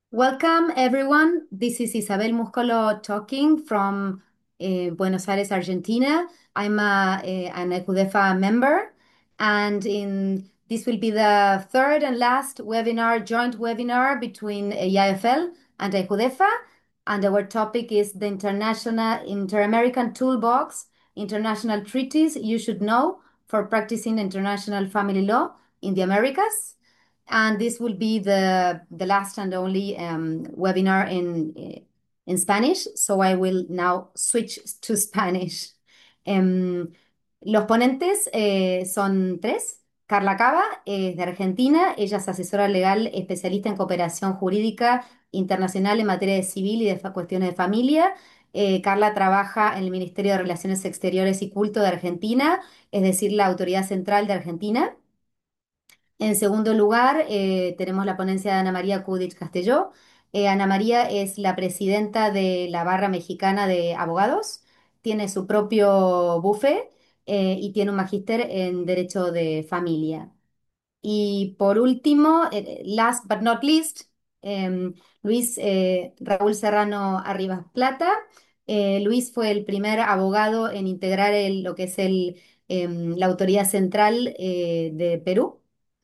Welcome, everyone. This is Isabel Muscolo talking from Buenos Aires, Argentina. I'm an ECUDEFA member, and this will be the third and last joint webinar between IAFL and ECUDEFA. And our topic is the Inter-American Toolbox, International Treaties You Should Know for Practicing International Family Law in the Americas. And this will be the last and only webinar in Spanish. So I will now switch to Spanish. Em, los ponentes son tres. Carla Cava es de Argentina. Ella es asesora legal especialista en cooperación jurídica internacional en materia de civil y de cuestiones de familia. Carla trabaja en el Ministerio de Relaciones Exteriores y Culto de Argentina, es decir, la autoridad central de Argentina. En segundo lugar, tenemos la ponencia de Ana María Kudich Castelló. Ana María es la presidenta de la Barra Mexicana de Abogados, tiene su propio bufete y tiene un magíster en Derecho de Familia. Y por último, last but not least, Luis Raúl Serrano Arribas Plata. Luis fue el primer abogado en integrar lo que es la autoridad central de Perú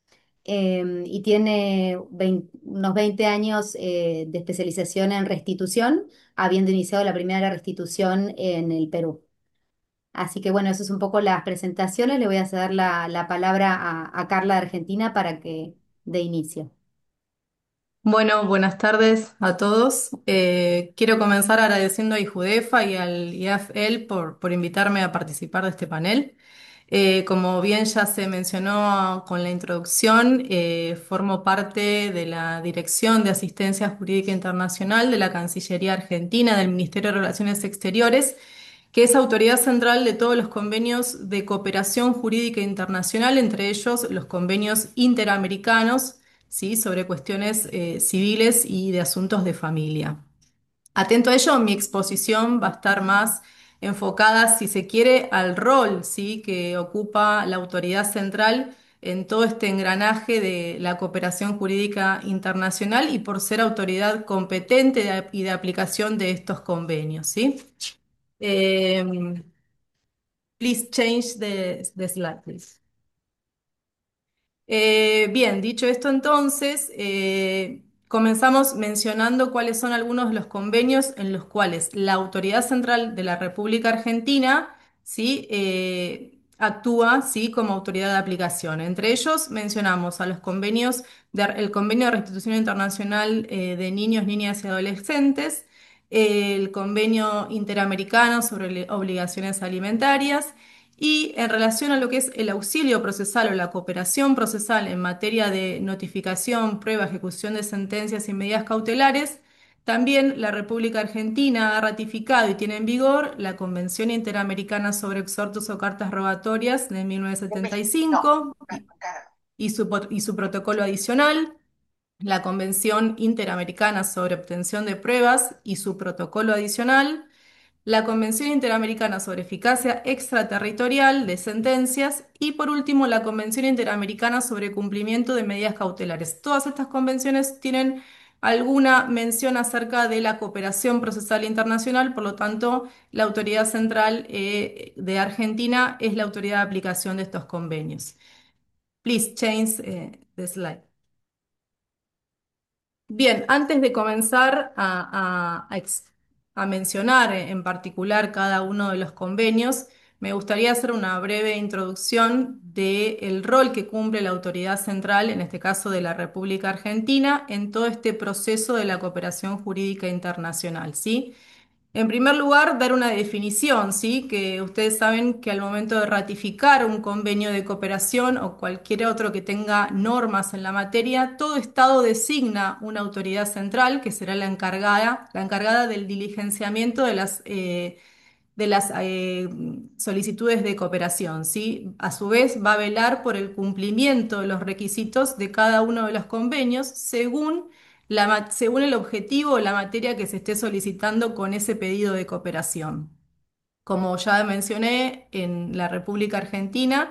y tiene unos 20 años de especialización en restitución, habiendo iniciado la primera restitución en el Perú. Así que bueno, eso es un poco las presentaciones. Le voy a ceder la palabra a Carla de Argentina para que dé inicio. Bueno, buenas tardes a todos. Quiero comenzar agradeciendo a IJUDEFA y al IAFL por invitarme a participar de este panel. Como bien ya se mencionó con la introducción, formo parte de la Dirección de Asistencia Jurídica Internacional de la Cancillería Argentina del Ministerio de Relaciones Exteriores, que es autoridad central de todos los convenios de cooperación jurídica internacional, entre ellos los convenios interamericanos, ¿sí? Sobre cuestiones civiles y de asuntos de familia. Atento a ello, mi exposición va a estar más enfocada, si se quiere, al rol, ¿sí? Que ocupa la autoridad central en todo este engranaje de la cooperación jurídica internacional y por ser autoridad competente y de aplicación de estos convenios, ¿sí? Em, Please change the slide, please. Bien, dicho esto entonces, comenzamos mencionando cuáles son algunos de los convenios en los cuales la Autoridad Central de la República Argentina, ¿sí? Actúa, ¿sí? Como autoridad de aplicación. Entre ellos mencionamos a los convenios, el Convenio de Restitución Internacional de Niños, Niñas y Adolescentes, el Convenio Interamericano sobre Obligaciones Alimentarias, y en relación a lo que es el auxilio procesal o la cooperación procesal en materia de notificación, prueba, ejecución de sentencias y medidas cautelares, también la República Argentina ha ratificado y tiene en vigor la Convención Interamericana sobre Exhortos o Cartas Rogatorias de 1975 y su protocolo adicional, la Convención Interamericana sobre Obtención de Pruebas y su protocolo adicional, la Convención Interamericana sobre Eficacia Extraterritorial de Sentencias y, por último, la Convención Interamericana sobre Cumplimiento de Medidas Cautelares. Todas estas convenciones tienen alguna mención acerca de la cooperación procesal internacional, por lo tanto, la autoridad central de Argentina es la autoridad de aplicación de estos convenios. Please change the slide. Bien, antes de comenzar a mencionar en particular cada uno de los convenios, me gustaría hacer una breve introducción del rol que cumple la autoridad central, en este caso de la República Argentina, en todo este proceso de la cooperación jurídica internacional, ¿sí? En primer lugar, dar una definición, ¿sí? Que ustedes saben que al momento de ratificar un convenio de cooperación o cualquier otro que tenga normas en la materia, todo Estado designa una autoridad central que será la encargada del diligenciamiento de las solicitudes de cooperación, ¿sí? A su vez, va a velar por el cumplimiento de los requisitos de cada uno de los convenios según el objetivo o la materia que se esté solicitando con ese pedido de cooperación. Como ya mencioné, en la República Argentina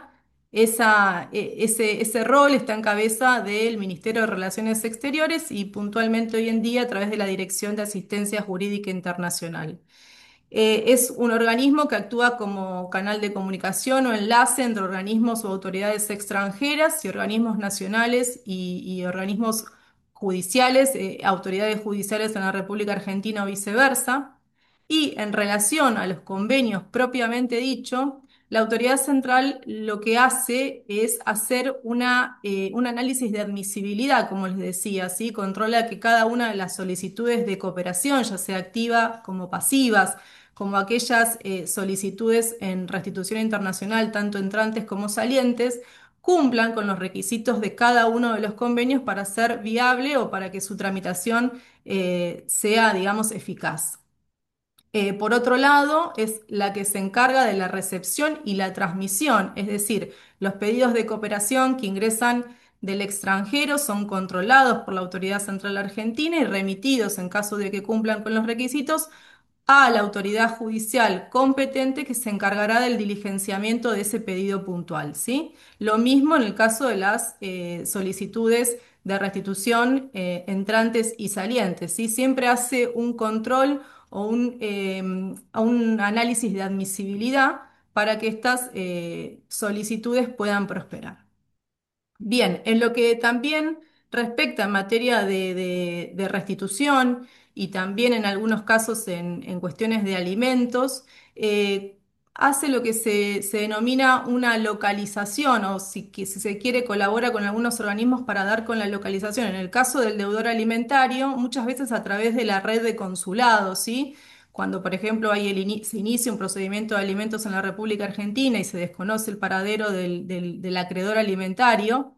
ese rol está en cabeza del Ministerio de Relaciones Exteriores y puntualmente hoy en día a través de la Dirección de Asistencia Jurídica Internacional. Es un organismo que actúa como canal de comunicación o enlace entre organismos o autoridades extranjeras y organismos nacionales y organismos judiciales, autoridades judiciales en la República Argentina o viceversa. Y en relación a los convenios propiamente dicho, la autoridad central lo que hace es hacer un análisis de admisibilidad, como les decía, ¿sí? Controla que cada una de las solicitudes de cooperación, ya sea activa como pasivas, como aquellas solicitudes en restitución internacional, tanto entrantes como salientes, cumplan con los requisitos de cada uno de los convenios para ser viable o para que su tramitación sea, digamos, eficaz. Por otro lado, es la que se encarga de la recepción y la transmisión, es decir, los pedidos de cooperación que ingresan del extranjero son controlados por la Autoridad Central Argentina y remitidos, en caso de que cumplan con los requisitos, a la autoridad judicial competente que se encargará del diligenciamiento de ese pedido puntual, ¿sí? Lo mismo en el caso de las solicitudes de restitución entrantes y salientes, ¿sí? Siempre hace un control o un análisis de admisibilidad para que estas solicitudes puedan prosperar. Bien, en lo que también respecta en materia de restitución y también en algunos casos en cuestiones de alimentos, hace lo que se denomina una localización o si se quiere colabora con algunos organismos para dar con la localización. En el caso del deudor alimentario, muchas veces a través de la red de consulados, ¿sí? Cuando, por ejemplo, se inicia un procedimiento de alimentos en la República Argentina y se desconoce el paradero del acreedor alimentario,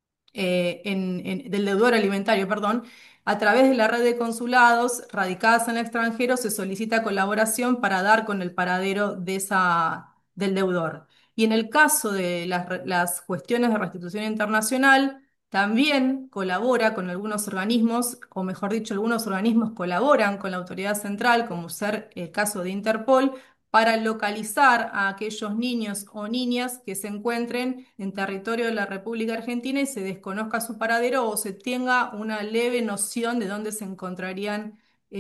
del deudor alimentario, perdón, a través de la red de consulados radicadas en el extranjero se solicita colaboración para dar con el paradero del deudor. Y en el caso de las cuestiones de restitución internacional, también colabora con algunos organismos, o mejor dicho, algunos organismos colaboran con la autoridad central, como ser el caso de Interpol, para localizar a aquellos niños o niñas que se encuentren en territorio de la República Argentina y se desconozca su paradero o se tenga una leve noción de dónde se encontrarían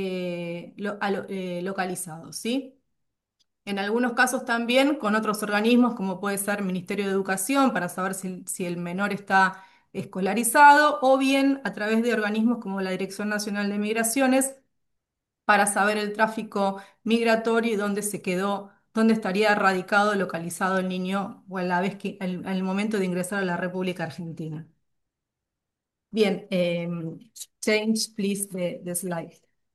localizados, ¿sí? En algunos casos también con otros organismos, como puede ser Ministerio de Educación, para saber si el menor está escolarizado, o bien a través de organismos como la Dirección Nacional de Migraciones, para saber el tráfico migratorio y dónde se quedó, dónde estaría radicado, localizado el niño o a la vez que en el momento de ingresar a la República Argentina. Bien, change please the slide.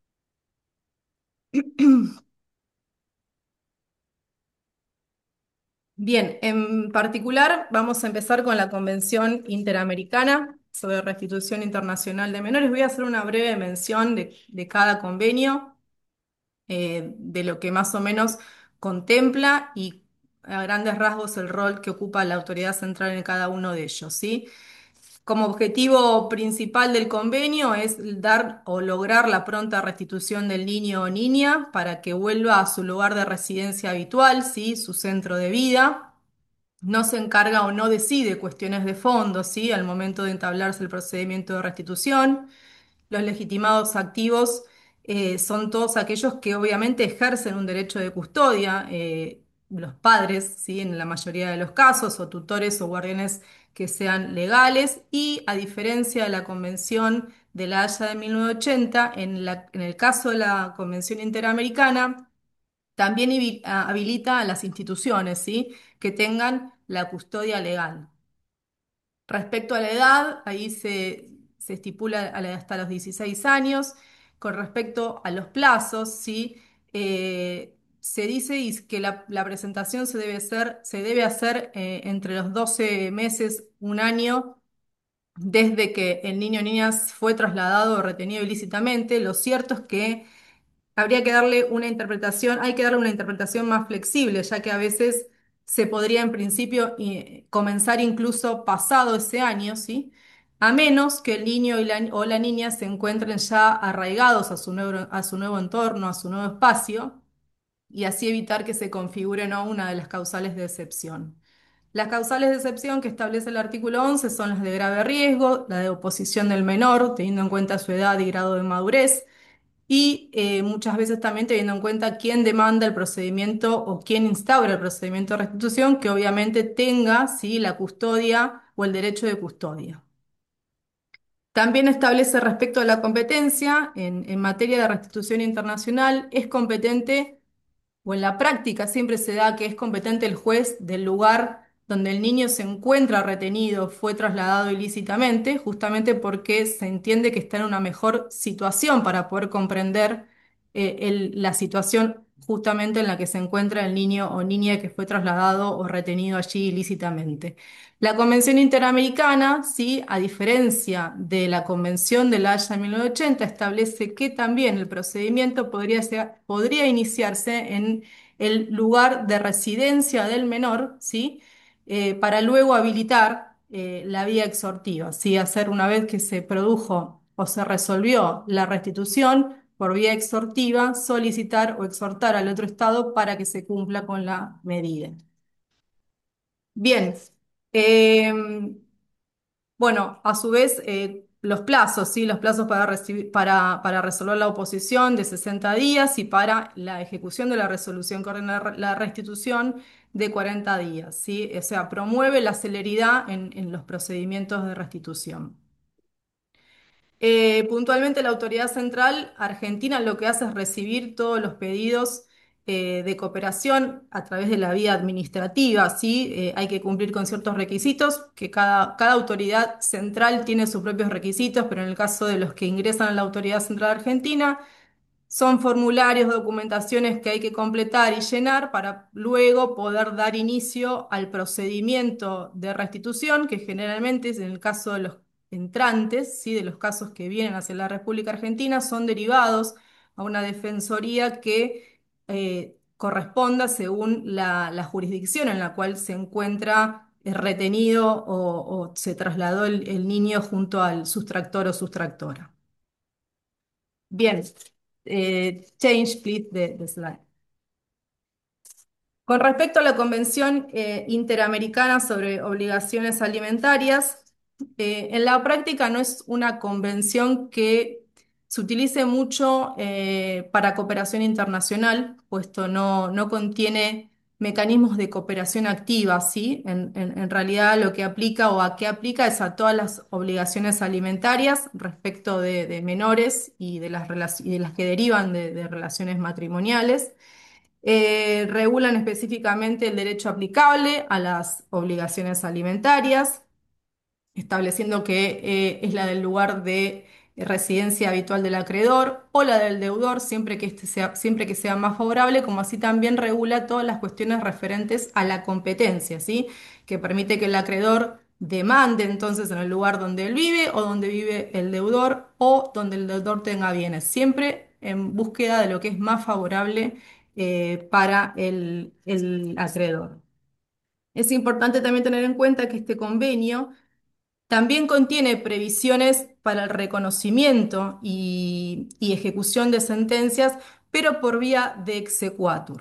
Bien, en particular vamos a empezar con la Convención Interamericana sobre Restitución Internacional de Menores. Voy a hacer una breve mención de cada convenio, de lo que más o menos contempla y a grandes rasgos el rol que ocupa la autoridad central en cada uno de ellos, ¿sí? Como objetivo principal del convenio es dar o lograr la pronta restitución del niño o niña para que vuelva a su lugar de residencia habitual, ¿sí? Su centro de vida. No se encarga o no decide cuestiones de fondo, ¿sí? Al momento de entablarse el procedimiento de restitución. Los legitimados activos son todos aquellos que obviamente ejercen un derecho de custodia, los padres, ¿sí? En la mayoría de los casos, o tutores o guardianes que sean legales, y a diferencia de la Convención de la Haya de 1980, en el caso de la Convención Interamericana, también habilita a las instituciones, ¿sí? Que tengan la custodia legal. Respecto a la edad, ahí se estipula hasta los 16 años. Con respecto a los plazos, ¿sí? Se dice que la presentación se debe hacer entre los 12 meses, un año, desde que el niño o niña fue trasladado o retenido ilícitamente. Lo cierto es que habría que darle una interpretación, hay que darle una interpretación más flexible, ya que a veces se podría en principio comenzar incluso pasado ese año, ¿sí? A menos que el niño o la niña se encuentren ya arraigados a su nuevo entorno, a su nuevo espacio, y así evitar que se configure, ¿no?, una de las causales de excepción. Las causales de excepción que establece el artículo 11 son las de grave riesgo, la de oposición del menor, teniendo en cuenta su edad y grado de madurez, y muchas veces también teniendo en cuenta quién demanda el procedimiento o quién instaura el procedimiento de restitución, que obviamente tenga, ¿sí?, la custodia o el derecho de custodia. También establece respecto a la competencia en materia de restitución internacional, es competente o en la práctica siempre se da que es competente el juez del lugar donde el niño se encuentra retenido, fue trasladado ilícitamente, justamente porque se entiende que está en una mejor situación para poder comprender la situación justamente en la que se encuentra el niño o niña que fue trasladado o retenido allí ilícitamente. La Convención Interamericana, sí, a diferencia de la Convención de La Haya de 1980, establece que también el procedimiento podría iniciarse en el lugar de residencia del menor, ¿sí? Para luego habilitar la vía extortiva, ¿sí? Hacer una vez que se produjo o se resolvió la restitución por vía extortiva, solicitar o exhortar al otro estado para que se cumpla con la medida. Bien. em, bueno, a su vez, los plazos, ¿sí? Los plazos para para resolver la oposición de 60 días y para la ejecución de la resolución que ordena la restitución de 40 días, ¿sí? O sea, promueve la celeridad en los procedimientos de restitución. Puntualmente la autoridad central argentina lo que hace es recibir todos los pedidos de cooperación a través de la vía administrativa, ¿sí? Hay que cumplir con ciertos requisitos, que cada autoridad central tiene sus propios requisitos, pero en el caso de los que ingresan a la autoridad central argentina, son formularios, documentaciones que hay que completar y llenar para luego poder dar inicio al procedimiento de restitución, que generalmente es en el caso de los entrantes, ¿sí? De los casos que vienen hacia la República Argentina, son derivados a una defensoría que corresponda según la jurisdicción en la cual se encuentra retenido o se trasladó el niño junto al sustractor o sustractora. Bien, change please the slide. Con respecto a la Convención Interamericana sobre Obligaciones Alimentarias, en la práctica no es una convención que se utilice mucho para cooperación internacional, puesto no contiene mecanismos de cooperación activa, ¿sí? En realidad lo que aplica o a qué aplica es a todas las obligaciones alimentarias respecto de menores y y de las que derivan de relaciones matrimoniales. Regulan específicamente el derecho aplicable a las obligaciones alimentarias, estableciendo que es la del lugar de residencia habitual del acreedor o la del deudor, siempre que sea más favorable, como así también regula todas las cuestiones referentes a la competencia, ¿sí? Que permite que el acreedor demande entonces en el lugar donde él vive o donde vive el deudor o donde el deudor tenga bienes, siempre en búsqueda de lo que es más favorable para el acreedor. Es importante también tener en cuenta que este convenio también contiene previsiones para el reconocimiento y ejecución de sentencias, pero por vía de exequatur.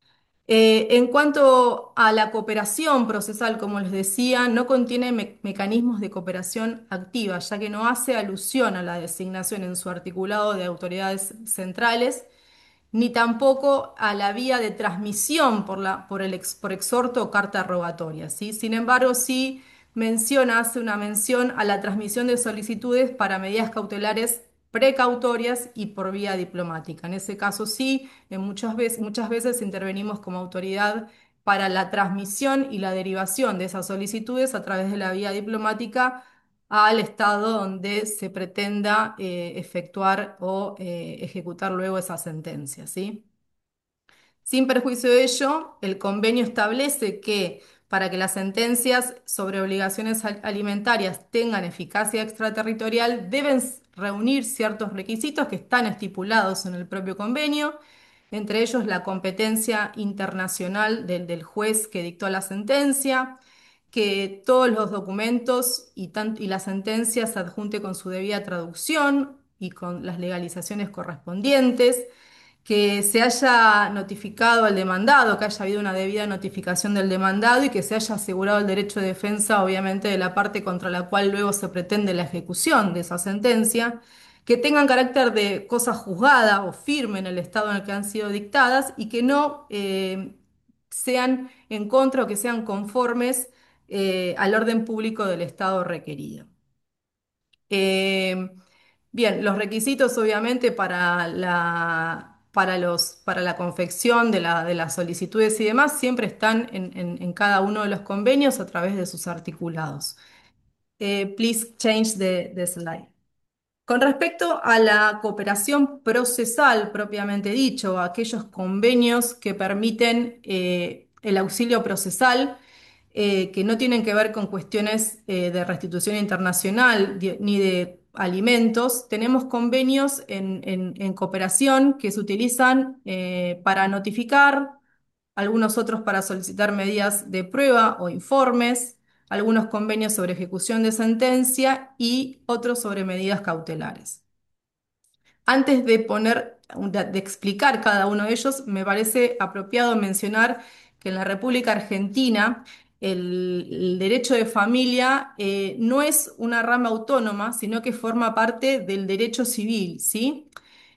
En cuanto a la cooperación procesal, como les decía, no contiene mecanismos de cooperación activa, ya que no hace alusión a la designación en su articulado de autoridades centrales ni tampoco a la vía de transmisión por exhorto o carta rogatoria, ¿sí? Sin embargo, sí hace una mención a la transmisión de solicitudes para medidas cautelares precautorias y por vía diplomática. En ese caso, sí, muchas veces intervenimos como autoridad para la transmisión y la derivación de esas solicitudes a través de la vía diplomática al estado donde se pretenda efectuar o ejecutar luego esa sentencia, ¿sí? Sin perjuicio de ello, el convenio establece que para que las sentencias sobre obligaciones alimentarias tengan eficacia extraterritorial, deben reunir ciertos requisitos que están estipulados en el propio convenio, entre ellos la competencia internacional del juez que dictó la sentencia, que todos los documentos y la sentencia se adjunte con su debida traducción y con las legalizaciones correspondientes, que se haya notificado al demandado, que haya habido una debida notificación del demandado y que se haya asegurado el derecho de defensa, obviamente, de la parte contra la cual luego se pretende la ejecución de esa sentencia, que tengan carácter de cosa juzgada o firme en el estado en el que han sido dictadas y que no sean en contra o que sean conformes al orden público del estado requerido. Eh, Bien, los requisitos obviamente para la confección de las solicitudes y demás siempre están en cada uno de los convenios a través de sus articulados. Please change the slide. Con respecto a la cooperación procesal propiamente dicho, aquellos convenios que permiten el auxilio procesal, que no tienen que ver con cuestiones de restitución internacional ni de alimentos, tenemos convenios en cooperación que se utilizan para notificar, algunos otros para solicitar medidas de prueba o informes, algunos convenios sobre ejecución de sentencia y otros sobre medidas cautelares. Antes de de explicar cada uno de ellos, me parece apropiado mencionar que en la República Argentina el derecho de familia no es una rama autónoma, sino que forma parte del derecho civil, ¿sí?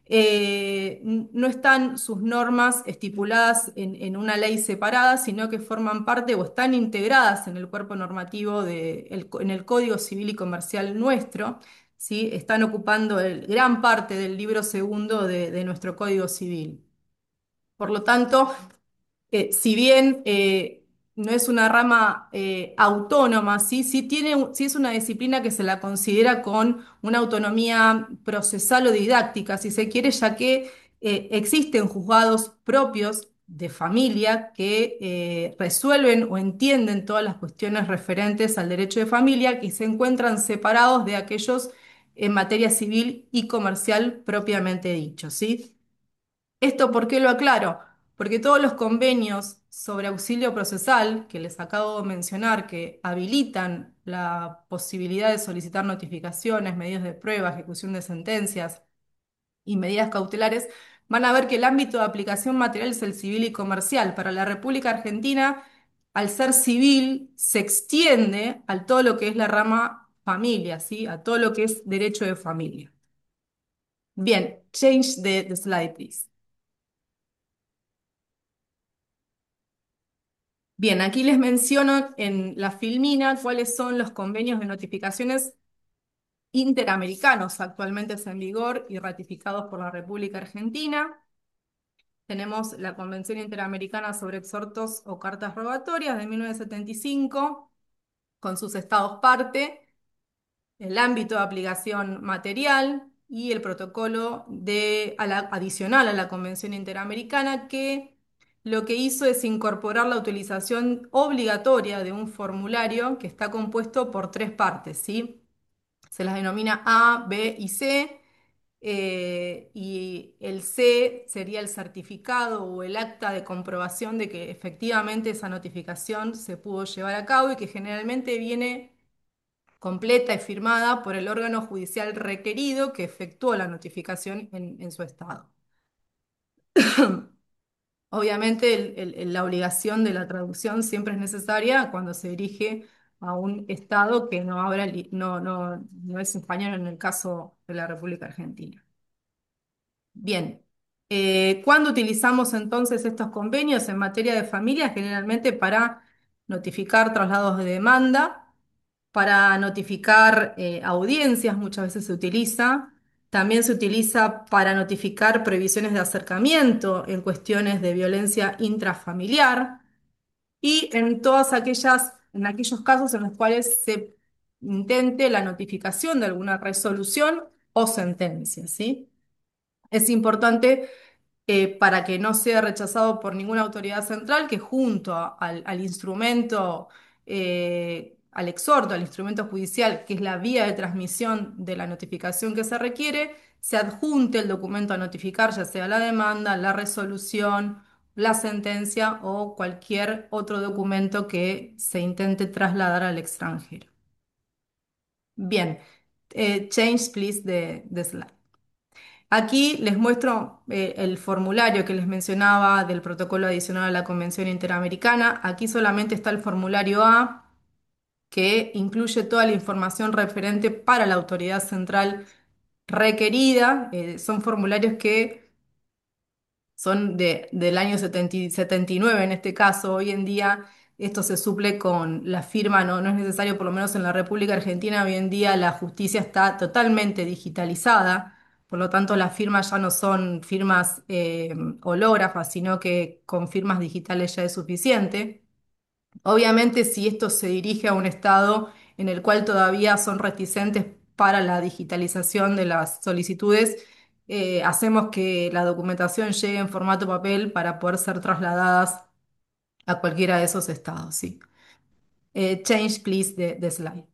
No están sus normas estipuladas en una ley separada, sino que forman parte o están integradas en el cuerpo normativo en el Código Civil y Comercial nuestro. ¿Sí? Están ocupando gran parte del libro segundo de nuestro Código Civil. Por lo tanto, si bien no es una rama autónoma, ¿sí? Sí es una disciplina que se la considera con una autonomía procesal o didáctica, si se quiere, ya que existen juzgados propios de familia que resuelven o entienden todas las cuestiones referentes al derecho de familia que se encuentran separados de aquellos en materia civil y comercial propiamente dichos, ¿sí? ¿Esto por qué lo aclaro? Porque todos los convenios sobre auxilio procesal que les acabo de mencionar, que habilitan la posibilidad de solicitar notificaciones, medios de prueba, ejecución de sentencias y medidas cautelares, van a ver que el ámbito de aplicación material es el civil y comercial. Para la República Argentina, al ser civil, se extiende a todo lo que es la rama familia, ¿sí? A todo lo que es derecho de familia. Bien, change the slide, please. Bien, aquí les menciono en la filmina cuáles son los convenios de notificaciones interamericanos actualmente en vigor y ratificados por la República Argentina. Tenemos la Convención Interamericana sobre Exhortos o Cartas Rogatorias de 1975, con sus estados parte, el ámbito de aplicación material y el protocolo adicional a la Convención Interamericana que lo que hizo es incorporar la utilización obligatoria de un formulario que está compuesto por tres partes, ¿sí? Se las denomina A, B y C. Y el C sería el certificado o el acta de comprobación de que efectivamente esa notificación se pudo llevar a cabo y que generalmente viene completa y firmada por el órgano judicial requerido que efectuó la notificación en su estado. Obviamente, la obligación de la traducción siempre es necesaria cuando se dirige a un estado que no habla, no es español en el caso de la República Argentina. Bien, ¿cuándo utilizamos entonces estos convenios en materia de familia? Generalmente para notificar traslados de demanda, para notificar audiencias, muchas veces se utiliza. También se utiliza para notificar previsiones de acercamiento en cuestiones de violencia intrafamiliar y en aquellos casos en los cuales se intente la notificación de alguna resolución o sentencia, ¿sí? Es importante para que no sea rechazado por ninguna autoridad central, que junto al instrumento, al exhorto, al instrumento judicial, que es la vía de transmisión de la notificación que se requiere, se adjunte el documento a notificar, ya sea la demanda, la resolución, la sentencia o cualquier otro documento que se intente trasladar al extranjero. Bien, change please the slide. Aquí les muestro el formulario que les mencionaba del protocolo adicional a la Convención Interamericana. Aquí solamente está el formulario A, que incluye toda la información referente para la autoridad central requerida. Son formularios que son del año 79 en este caso. Hoy en día esto se suple con la firma, no es necesario, por lo menos en la República Argentina, hoy en día la justicia está totalmente digitalizada, por lo tanto las firmas ya no son firmas hológrafas, sino que con firmas digitales ya es suficiente. Obviamente, si esto se dirige a un estado en el cual todavía son reticentes para la digitalización de las solicitudes, hacemos que la documentación llegue en formato papel para poder ser trasladadas a cualquiera de esos estados, sí. Change, please, the slide.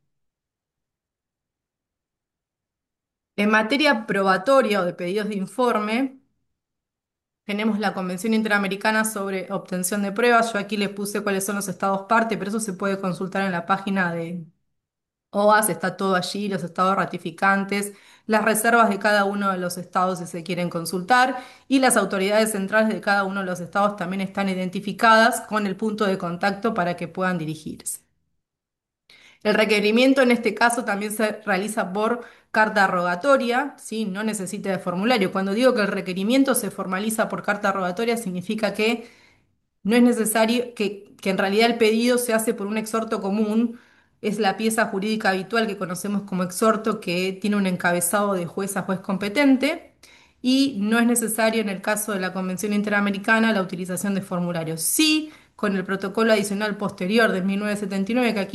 En materia probatoria o de pedidos de informe, tenemos la Convención Interamericana sobre Obtención de Pruebas. Yo aquí les puse cuáles son los estados parte, pero eso se puede consultar en la página de OAS, está todo allí, los estados ratificantes, las reservas de cada uno de los estados si se quieren consultar, y las autoridades centrales de cada uno de los estados también están identificadas con el punto de contacto para que puedan dirigirse. El requerimiento en este caso también se realiza por carta rogatoria, ¿sí? No necesita de formulario. Cuando digo que el requerimiento se formaliza por carta rogatoria, significa que no es necesario que en realidad el pedido se hace por un exhorto común, es la pieza jurídica habitual que conocemos como exhorto, que tiene un encabezado de juez a juez competente, y no es necesario en el caso de la Convención Interamericana la utilización de formularios. Sí, con el protocolo adicional posterior de 1979, que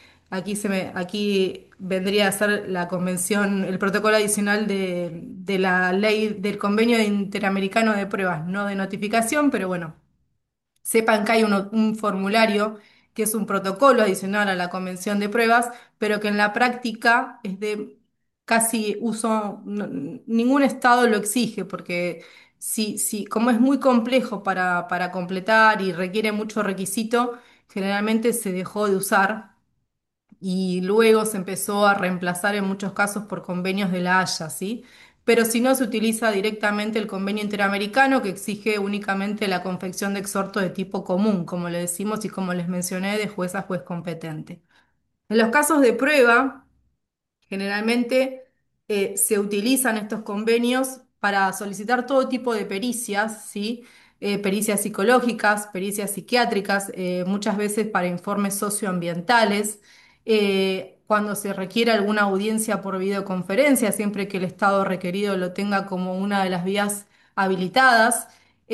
aquí vendría a ser la convención, el protocolo adicional de la ley del Convenio Interamericano de Pruebas, no de notificación, pero bueno. Sepan que hay un formulario que es un protocolo adicional a la convención de pruebas, pero que en la práctica es de casi uso, ningún estado lo exige, porque como es muy complejo para completar y requiere mucho requisito, generalmente se dejó de usar y luego se empezó a reemplazar en muchos casos por convenios de la Haya, ¿sí? Pero si no, se utiliza directamente el convenio interamericano que exige únicamente la confección de exhorto de tipo común, como le decimos y como les mencioné, de juez a juez competente. En los casos de prueba, generalmente se utilizan estos convenios para solicitar todo tipo de pericias, ¿sí? Pericias psicológicas, pericias psiquiátricas, muchas veces para informes socioambientales, cuando se requiere alguna audiencia por videoconferencia, siempre que el estado requerido lo tenga como una de las vías habilitadas.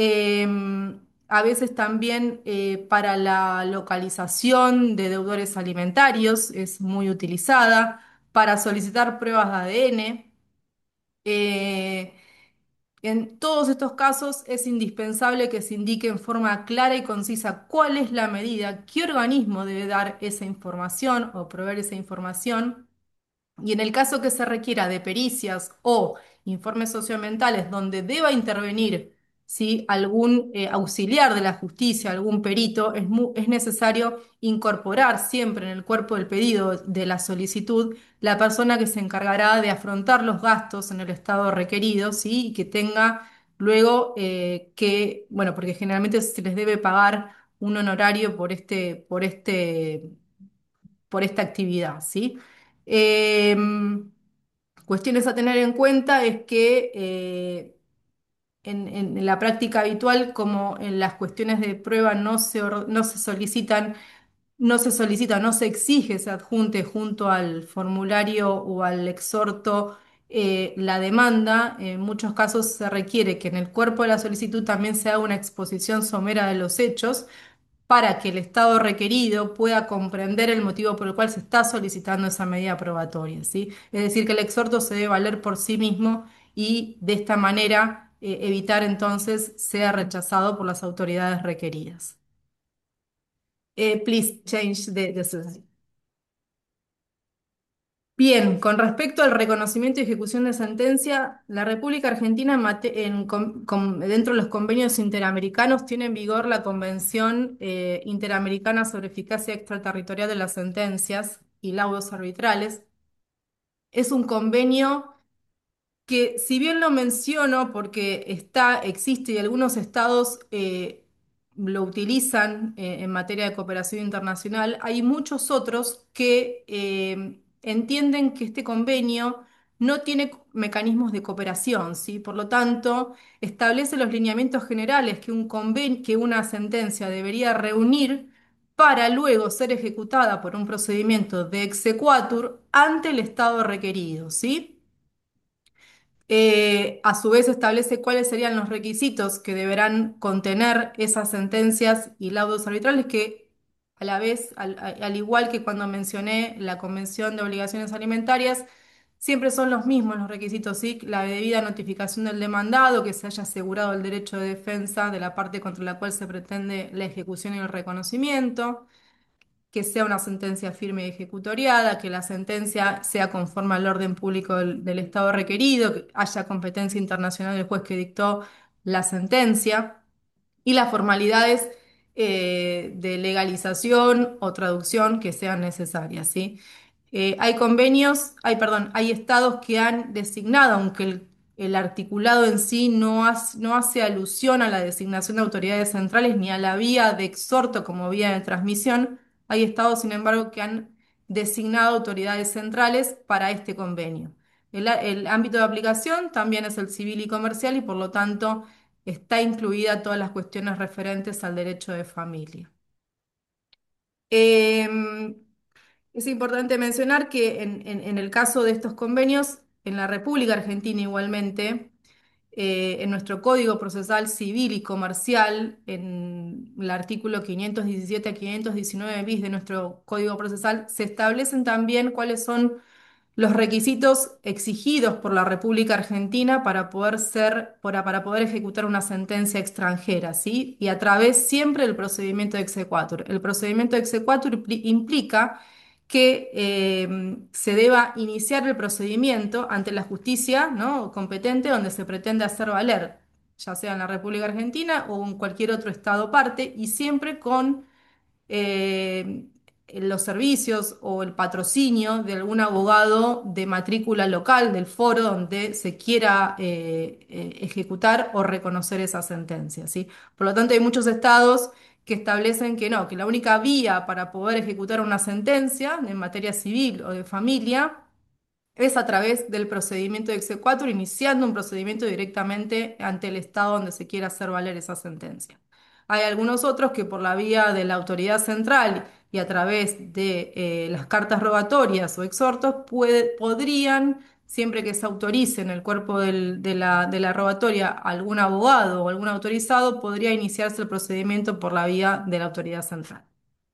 A veces también para la localización de deudores alimentarios es muy utilizada para solicitar pruebas de ADN. Eh, en todos estos casos es indispensable que se indique en forma clara y concisa cuál es la medida, qué organismo debe dar esa información o proveer esa información. Y en el caso que se requiera de pericias o informes socioambientales donde deba intervenir, ¿sí? Algún auxiliar de la justicia, algún perito, es necesario incorporar siempre en el cuerpo del pedido de la solicitud la persona que se encargará de afrontar los gastos en el estado requerido, ¿sí? Y que tenga luego bueno, porque generalmente se les debe pagar un honorario por esta actividad, ¿sí? Cuestiones a tener en cuenta es que en la práctica habitual, como en las cuestiones de prueba no se solicitan, no se exige se adjunte junto al formulario o al exhorto la demanda, en muchos casos se requiere que en el cuerpo de la solicitud también se haga una exposición somera de los hechos para que el Estado requerido pueda comprender el motivo por el cual se está solicitando esa medida probatoria, ¿sí? Es decir, que el exhorto se debe valer por sí mismo y de esta manera evitar entonces sea rechazado por las autoridades requeridas. Please change the slide. Bien, con respecto al reconocimiento y ejecución de sentencia, la República Argentina dentro de los convenios interamericanos tiene en vigor la Convención Interamericana sobre Eficacia Extraterritorial de las Sentencias y Laudos Arbitrales. Es un convenio que si bien lo menciono porque existe y algunos estados lo utilizan en materia de cooperación internacional, hay muchos otros que entienden que este convenio no tiene mecanismos de cooperación, ¿sí? Por lo tanto, establece los lineamientos generales que una sentencia debería reunir para luego ser ejecutada por un procedimiento de exequatur ante el estado requerido, ¿sí? A su vez establece cuáles serían los requisitos que deberán contener esas sentencias y laudos arbitrales que a la vez, al igual que cuando mencioné la Convención de Obligaciones Alimentarias, siempre son los mismos los requisitos, ¿sí? La debida notificación del demandado, que se haya asegurado el derecho de defensa de la parte contra la cual se pretende la ejecución y el reconocimiento, que sea una sentencia firme y ejecutoriada, que la sentencia sea conforme al orden público del Estado requerido, que haya competencia internacional del juez que dictó la sentencia y las formalidades de legalización o traducción que sean necesarias, ¿sí? Hay estados que han designado, aunque el articulado en sí no hace alusión a la designación de autoridades centrales ni a la vía de exhorto como vía de transmisión, hay estados, sin embargo, que han designado autoridades centrales para este convenio. El ámbito de aplicación también es el civil y comercial y por lo tanto está incluida todas las cuestiones referentes al derecho de familia. Em, es importante mencionar que en el caso de estos convenios, en la República Argentina igualmente, en nuestro Código Procesal Civil y Comercial, en el artículo 517 a 519 bis de nuestro Código Procesal, se establecen también cuáles son los requisitos exigidos por la República Argentina para poder ejecutar una sentencia extranjera, ¿sí? Y a través siempre del procedimiento de exequatur. El procedimiento de exequatur implica que se deba iniciar el procedimiento ante la justicia, ¿no? competente donde se pretende hacer valer, ya sea en la República Argentina o en cualquier otro estado parte, y siempre con eh, los servicios o el patrocinio de algún abogado de matrícula local del foro donde se quiera ejecutar o reconocer esa sentencia, ¿sí? Por lo tanto, hay muchos estados que establecen que no, que la única vía para poder ejecutar una sentencia en materia civil o de familia es a través del procedimiento de exequatur, iniciando un procedimiento directamente ante el Estado donde se quiera hacer valer esa sentencia. Hay algunos otros que por la vía de la autoridad central y a través de las cartas rogatorias o exhortos podrían, siempre que se autorice en el cuerpo de la rogatoria algún abogado o algún autorizado, podría iniciarse el procedimiento por la vía de la autoridad central.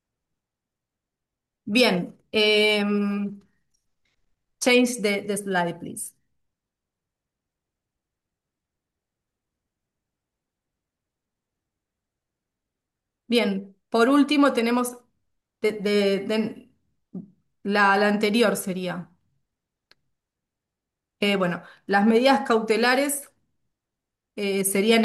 Bien, change the slide, please. Bien, por último tenemos la anterior sería, bueno, las medidas cautelares serían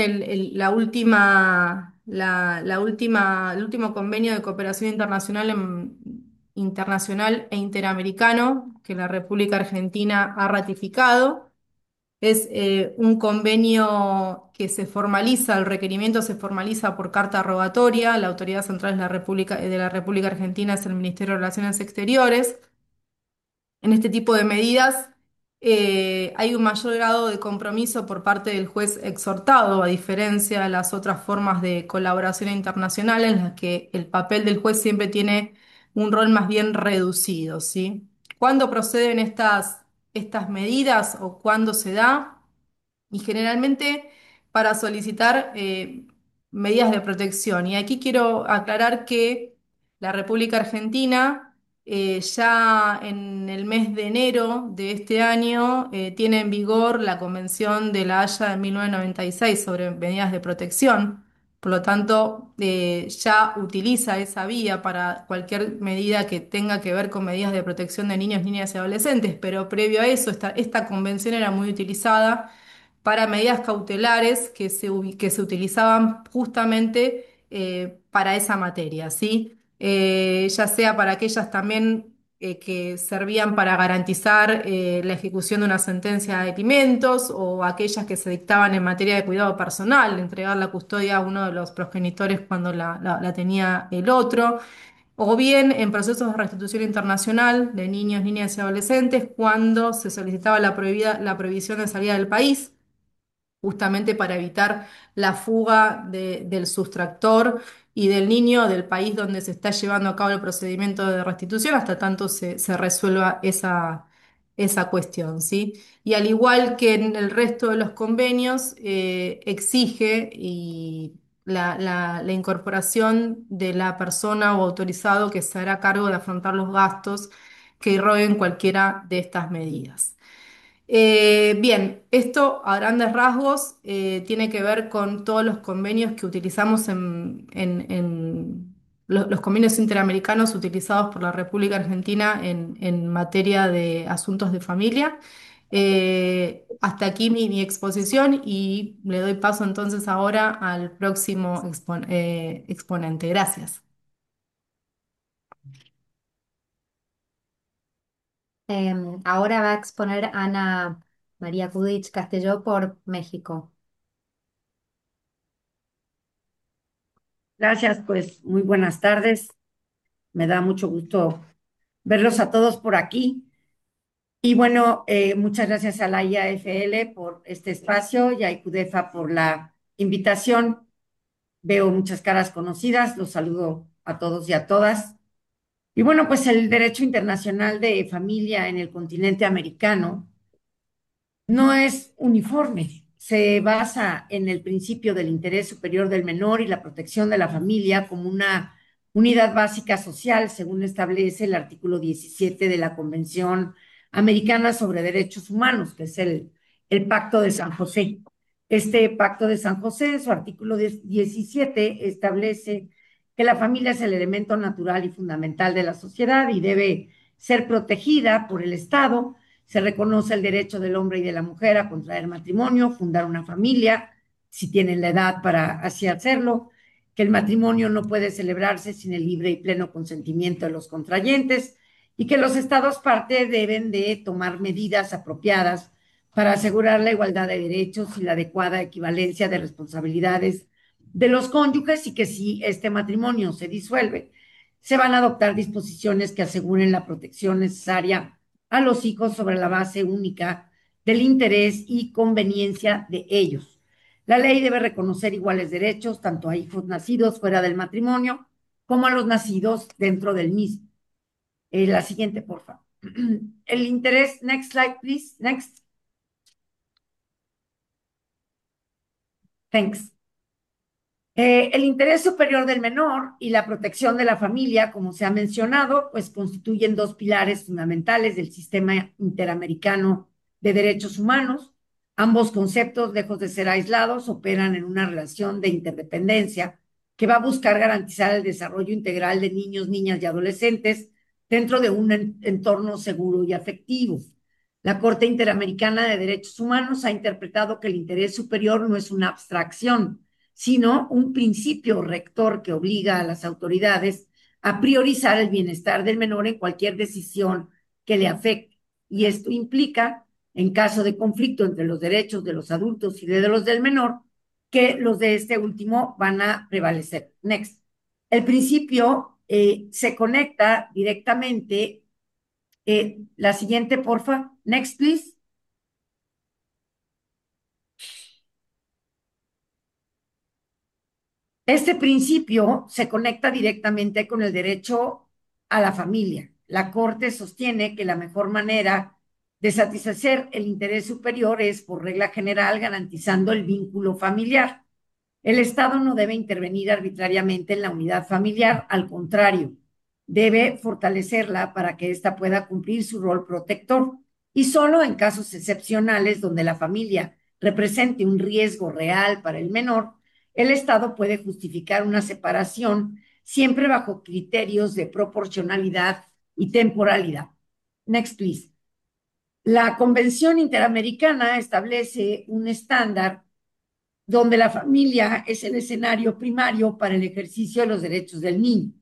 el último convenio de cooperación internacional, internacional e interamericano que la República Argentina ha ratificado. Es un convenio que se formaliza, el requerimiento se formaliza por carta rogatoria. La autoridad central es de la República Argentina, es el Ministerio de Relaciones Exteriores. En este tipo de medidas hay un mayor grado de compromiso por parte del juez exhortado, a diferencia de las otras formas de colaboración internacional en las que el papel del juez siempre tiene un rol más bien reducido, ¿sí? ¿Cuándo proceden estas medidas o cuándo se da? Y generalmente para solicitar medidas de protección. Y aquí quiero aclarar que la República Argentina ya en el mes de enero de este año tiene en vigor la Convención de La Haya de 1996 sobre medidas de protección. Por lo tanto, ya utiliza esa vía para cualquier medida que tenga que ver con medidas de protección de niños, niñas y adolescentes, pero previo a eso, esta convención era muy utilizada para medidas cautelares que se utilizaban justamente para esa materia, ¿sí? Ya sea para aquellas también que servían para garantizar la ejecución de una sentencia de alimentos o aquellas que se dictaban en materia de cuidado personal, entregar la custodia a uno de los progenitores cuando la tenía el otro, o bien en procesos de restitución internacional de niños, niñas y adolescentes cuando se solicitaba la prohibición de salida del país justamente para evitar la fuga del sustractor y del niño del país donde se está llevando a cabo el procedimiento de restitución hasta tanto se resuelva esa cuestión, ¿sí? Y al igual que en el resto de los convenios, exige la incorporación de la persona o autorizado que se hará cargo de afrontar los gastos que irroguen cualquiera de estas medidas. Bien, esto a grandes rasgos tiene que ver con todos los convenios que utilizamos en los convenios interamericanos utilizados por la República Argentina en materia de asuntos de familia. Hasta aquí mi exposición y le doy paso entonces ahora al próximo exponente. Gracias. Ahora va a exponer Ana María Kudich Castelló por México. Gracias, pues muy buenas tardes. Me da mucho gusto verlos a todos por aquí. Y bueno, muchas gracias a la IAFL por este espacio y a ICUDEFA por la invitación. Veo muchas caras conocidas, los saludo a todos y a todas. Y bueno, pues el derecho internacional de familia en el continente americano no es uniforme. Se basa en el principio del interés superior del menor y la protección de la familia como una unidad básica social, según establece el artículo 17 de la Convención Americana sobre Derechos Humanos, que es el Pacto de San José. Este Pacto de San José, su artículo 17, establece que la familia es el elemento natural y fundamental de la sociedad y debe ser protegida por el Estado. Se reconoce el derecho del hombre y de la mujer a contraer matrimonio, fundar una familia, si tienen la edad para así hacerlo, que el matrimonio no puede celebrarse sin el libre y pleno consentimiento de los contrayentes y que los estados parte deben de tomar medidas apropiadas para asegurar la igualdad de derechos y la adecuada equivalencia de responsabilidades de los cónyuges y que si este matrimonio se disuelve, se van a adoptar disposiciones que aseguren la protección necesaria a los hijos sobre la base única del interés y conveniencia de ellos. La ley debe reconocer iguales derechos tanto a hijos nacidos fuera del matrimonio como a los nacidos dentro del mismo. La siguiente, por favor. El interés, next slide, please. Next. Thanks. El interés superior del menor y la protección de la familia, como se ha mencionado, pues constituyen dos pilares fundamentales del sistema interamericano de derechos humanos. Ambos conceptos, lejos de ser aislados, operan en una relación de interdependencia que va a buscar garantizar el desarrollo integral de niños, niñas y adolescentes dentro de un entorno seguro y afectivo. La Corte Interamericana de Derechos Humanos ha interpretado que el interés superior no es una abstracción, sino un principio rector que obliga a las autoridades a priorizar el bienestar del menor en cualquier decisión que le afecte. Y esto implica, en caso de conflicto entre los derechos de los adultos y de los del menor, que los de este último van a prevalecer. Next. El principio se conecta directamente. La siguiente, porfa. Next, please. Este principio se conecta directamente con el derecho a la familia. La Corte sostiene que la mejor manera de satisfacer el interés superior es, por regla general, garantizando el vínculo familiar. El Estado no debe intervenir arbitrariamente en la unidad familiar, al contrario, debe fortalecerla para que ésta pueda cumplir su rol protector. Y solo en casos excepcionales donde la familia represente un riesgo real para el menor, el Estado puede justificar una separación siempre bajo criterios de proporcionalidad y temporalidad. Next, please. La Convención Interamericana establece un estándar donde la familia es el escenario primario para el ejercicio de los derechos del niño.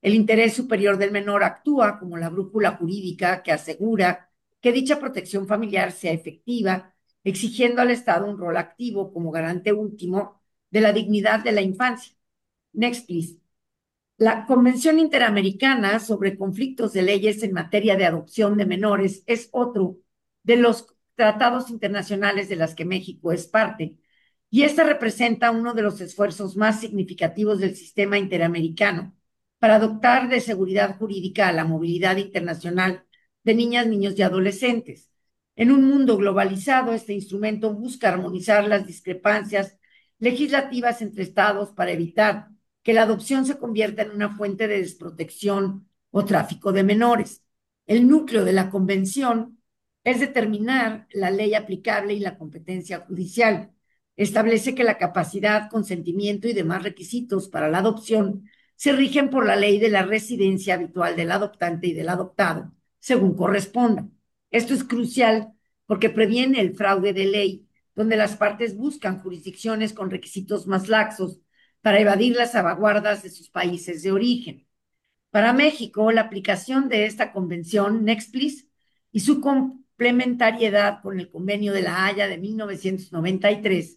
El interés superior del menor actúa como la brújula jurídica que asegura que dicha protección familiar sea efectiva, exigiendo al Estado un rol activo como garante último de la dignidad de la infancia. Next, please. La Convención Interamericana sobre Conflictos de Leyes en materia de adopción de menores es otro de los tratados internacionales de las que México es parte, y esta representa uno de los esfuerzos más significativos del sistema interamericano para adoptar de seguridad jurídica a la movilidad internacional de niñas, niños y adolescentes. En un mundo globalizado, este instrumento busca armonizar las discrepancias legislativas entre estados para evitar que la adopción se convierta en una fuente de desprotección o tráfico de menores. El núcleo de la convención es determinar la ley aplicable y la competencia judicial. Establece que la capacidad, consentimiento y demás requisitos para la adopción se rigen por la ley de la residencia habitual del adoptante y del adoptado, según corresponda. Esto es crucial porque previene el fraude de ley, donde las partes buscan jurisdicciones con requisitos más laxos para evadir las salvaguardas de sus países de origen. Para México, la aplicación de esta convención, Nexplis, y su complementariedad con el Convenio de la Haya de 1993,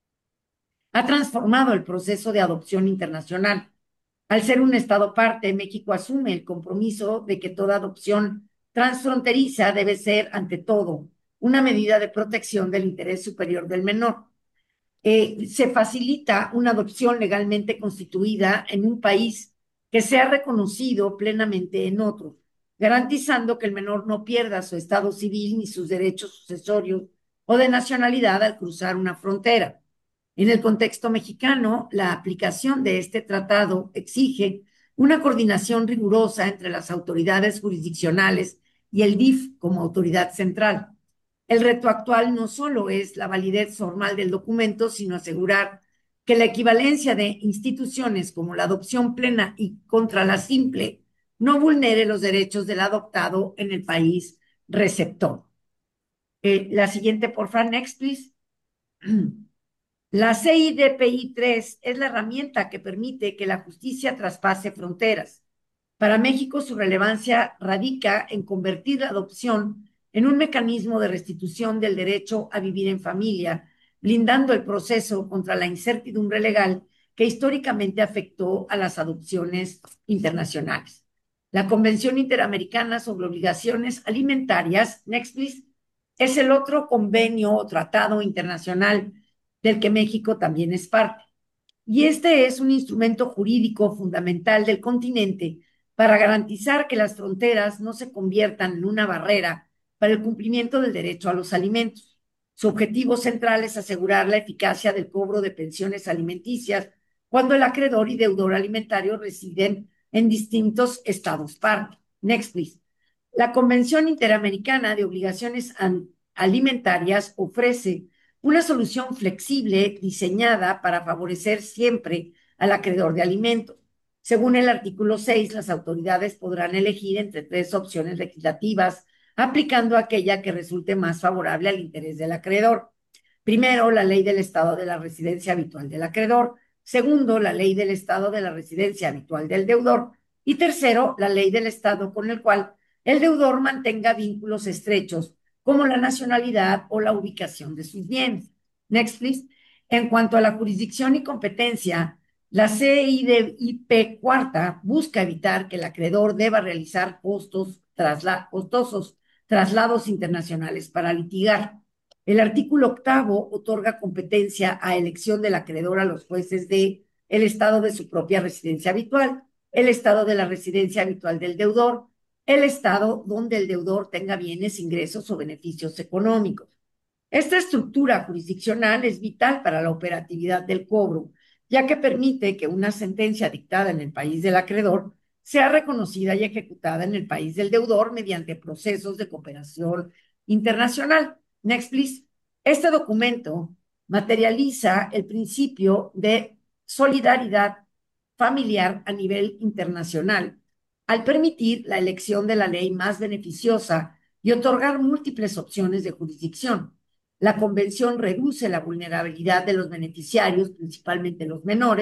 ha transformado el proceso de adopción internacional. Al ser un Estado parte, México asume el compromiso de que toda adopción transfronteriza debe ser, ante todo, una medida de protección del interés superior del menor. Se facilita una adopción legalmente constituida en un país que sea reconocido plenamente en otro, garantizando que el menor no pierda su estado civil ni sus derechos sucesorios o de nacionalidad al cruzar una frontera. En el contexto mexicano, la aplicación de este tratado exige una coordinación rigurosa entre las autoridades jurisdiccionales y el DIF como autoridad central. El reto actual no solo es la validez formal del documento, sino asegurar que la equivalencia de instituciones como la adopción plena y contra la simple no vulnere los derechos del adoptado en el país receptor. La siguiente, por favor, next, please. La CIDPI-3 es la herramienta que permite que la justicia traspase fronteras. Para México, su relevancia radica en convertir la adopción en un mecanismo de restitución del derecho a vivir en familia, blindando el proceso contra la incertidumbre legal que históricamente afectó a las adopciones internacionales. La Convención Interamericana sobre Obligaciones Alimentarias, next please, es el otro convenio o tratado internacional del que México también es parte. Y este es un instrumento jurídico fundamental del continente para garantizar que las fronteras no se conviertan en una barrera para el cumplimiento del derecho a los alimentos. Su objetivo central es asegurar la eficacia del cobro de pensiones alimenticias cuando el acreedor y deudor alimentario residen en distintos estados parte. Next, please. La Convención Interamericana de Obligaciones Alimentarias ofrece una solución flexible diseñada para favorecer siempre al acreedor de alimentos. Según el artículo 6, las autoridades podrán elegir entre tres opciones legislativas, aplicando aquella que resulte más favorable al interés del acreedor. Primero, la ley del estado de la residencia habitual del acreedor. Segundo, la ley del estado de la residencia habitual del deudor. Y tercero, la ley del estado con el cual el deudor mantenga vínculos estrechos como la nacionalidad o la ubicación de sus bienes. Next, please. En cuanto a la jurisdicción y competencia, la CIDIP cuarta busca evitar que el acreedor deba realizar costosos traslados internacionales para litigar. El artículo octavo otorga competencia a elección del acreedor a los jueces de el estado de su propia residencia habitual, el estado de la residencia habitual del deudor, el estado donde el deudor tenga bienes, ingresos o beneficios económicos. Esta estructura jurisdiccional es vital para la operatividad del cobro, ya que permite que una sentencia dictada en el país del acreedor sea reconocida y ejecutada en el país del deudor mediante procesos de cooperación internacional. Next, please. Este documento materializa el principio de solidaridad familiar a nivel internacional al permitir la elección de la ley más beneficiosa y otorgar múltiples opciones de jurisdicción. La convención reduce la vulnerabilidad de los beneficiarios, principalmente los menores,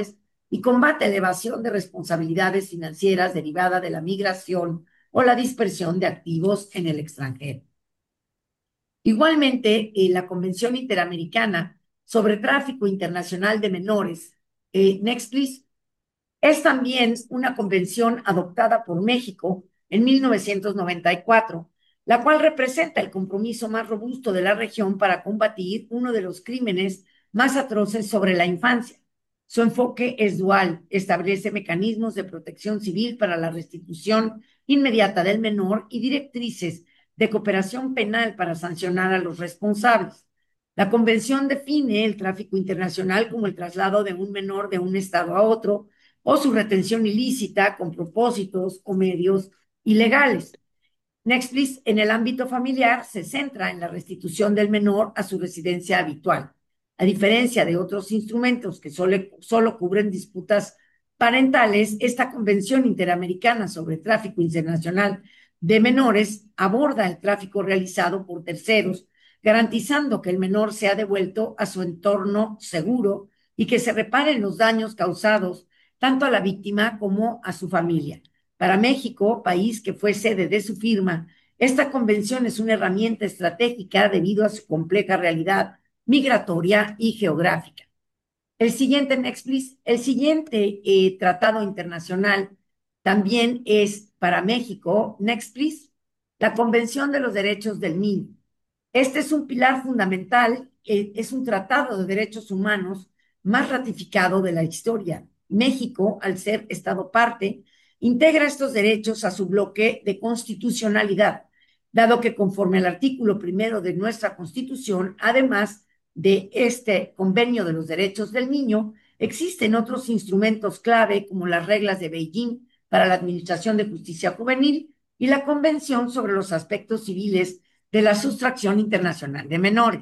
y combate la evasión de responsabilidades financieras derivada de la migración o la dispersión de activos en el extranjero. Igualmente, la Convención Interamericana sobre Tráfico Internacional de Menores, NEXPLIS, es también una convención adoptada por México en 1994, la cual representa el compromiso más robusto de la región para combatir uno de los crímenes más atroces sobre la infancia. Su enfoque es dual, establece mecanismos de protección civil para la restitución inmediata del menor y directrices de cooperación penal para sancionar a los responsables. La convención define el tráfico internacional como el traslado de un menor de un estado a otro o su retención ilícita con propósitos o medios ilegales. Netflix, en el ámbito familiar, se centra en la restitución del menor a su residencia habitual. A diferencia de otros instrumentos que solo cubren disputas parentales, esta Convención Interamericana sobre Tráfico Internacional de Menores aborda el tráfico realizado por terceros, garantizando que el menor sea devuelto a su entorno seguro y que se reparen los daños causados tanto a la víctima como a su familia. Para México, país que fue sede de su firma, esta convención es una herramienta estratégica debido a su compleja realidad migratoria y geográfica. El siguiente tratado internacional también es para México, Nextplis, la Convención de los Derechos del Niño. Este es un pilar fundamental, es un tratado de derechos humanos más ratificado de la historia. México, al ser Estado parte, integra estos derechos a su bloque de constitucionalidad, dado que conforme al artículo primero de nuestra Constitución, además de este convenio de los derechos del niño, existen otros instrumentos clave como las reglas de Beijing para la Administración de Justicia Juvenil y la Convención sobre los Aspectos Civiles de la Sustracción Internacional de Menores.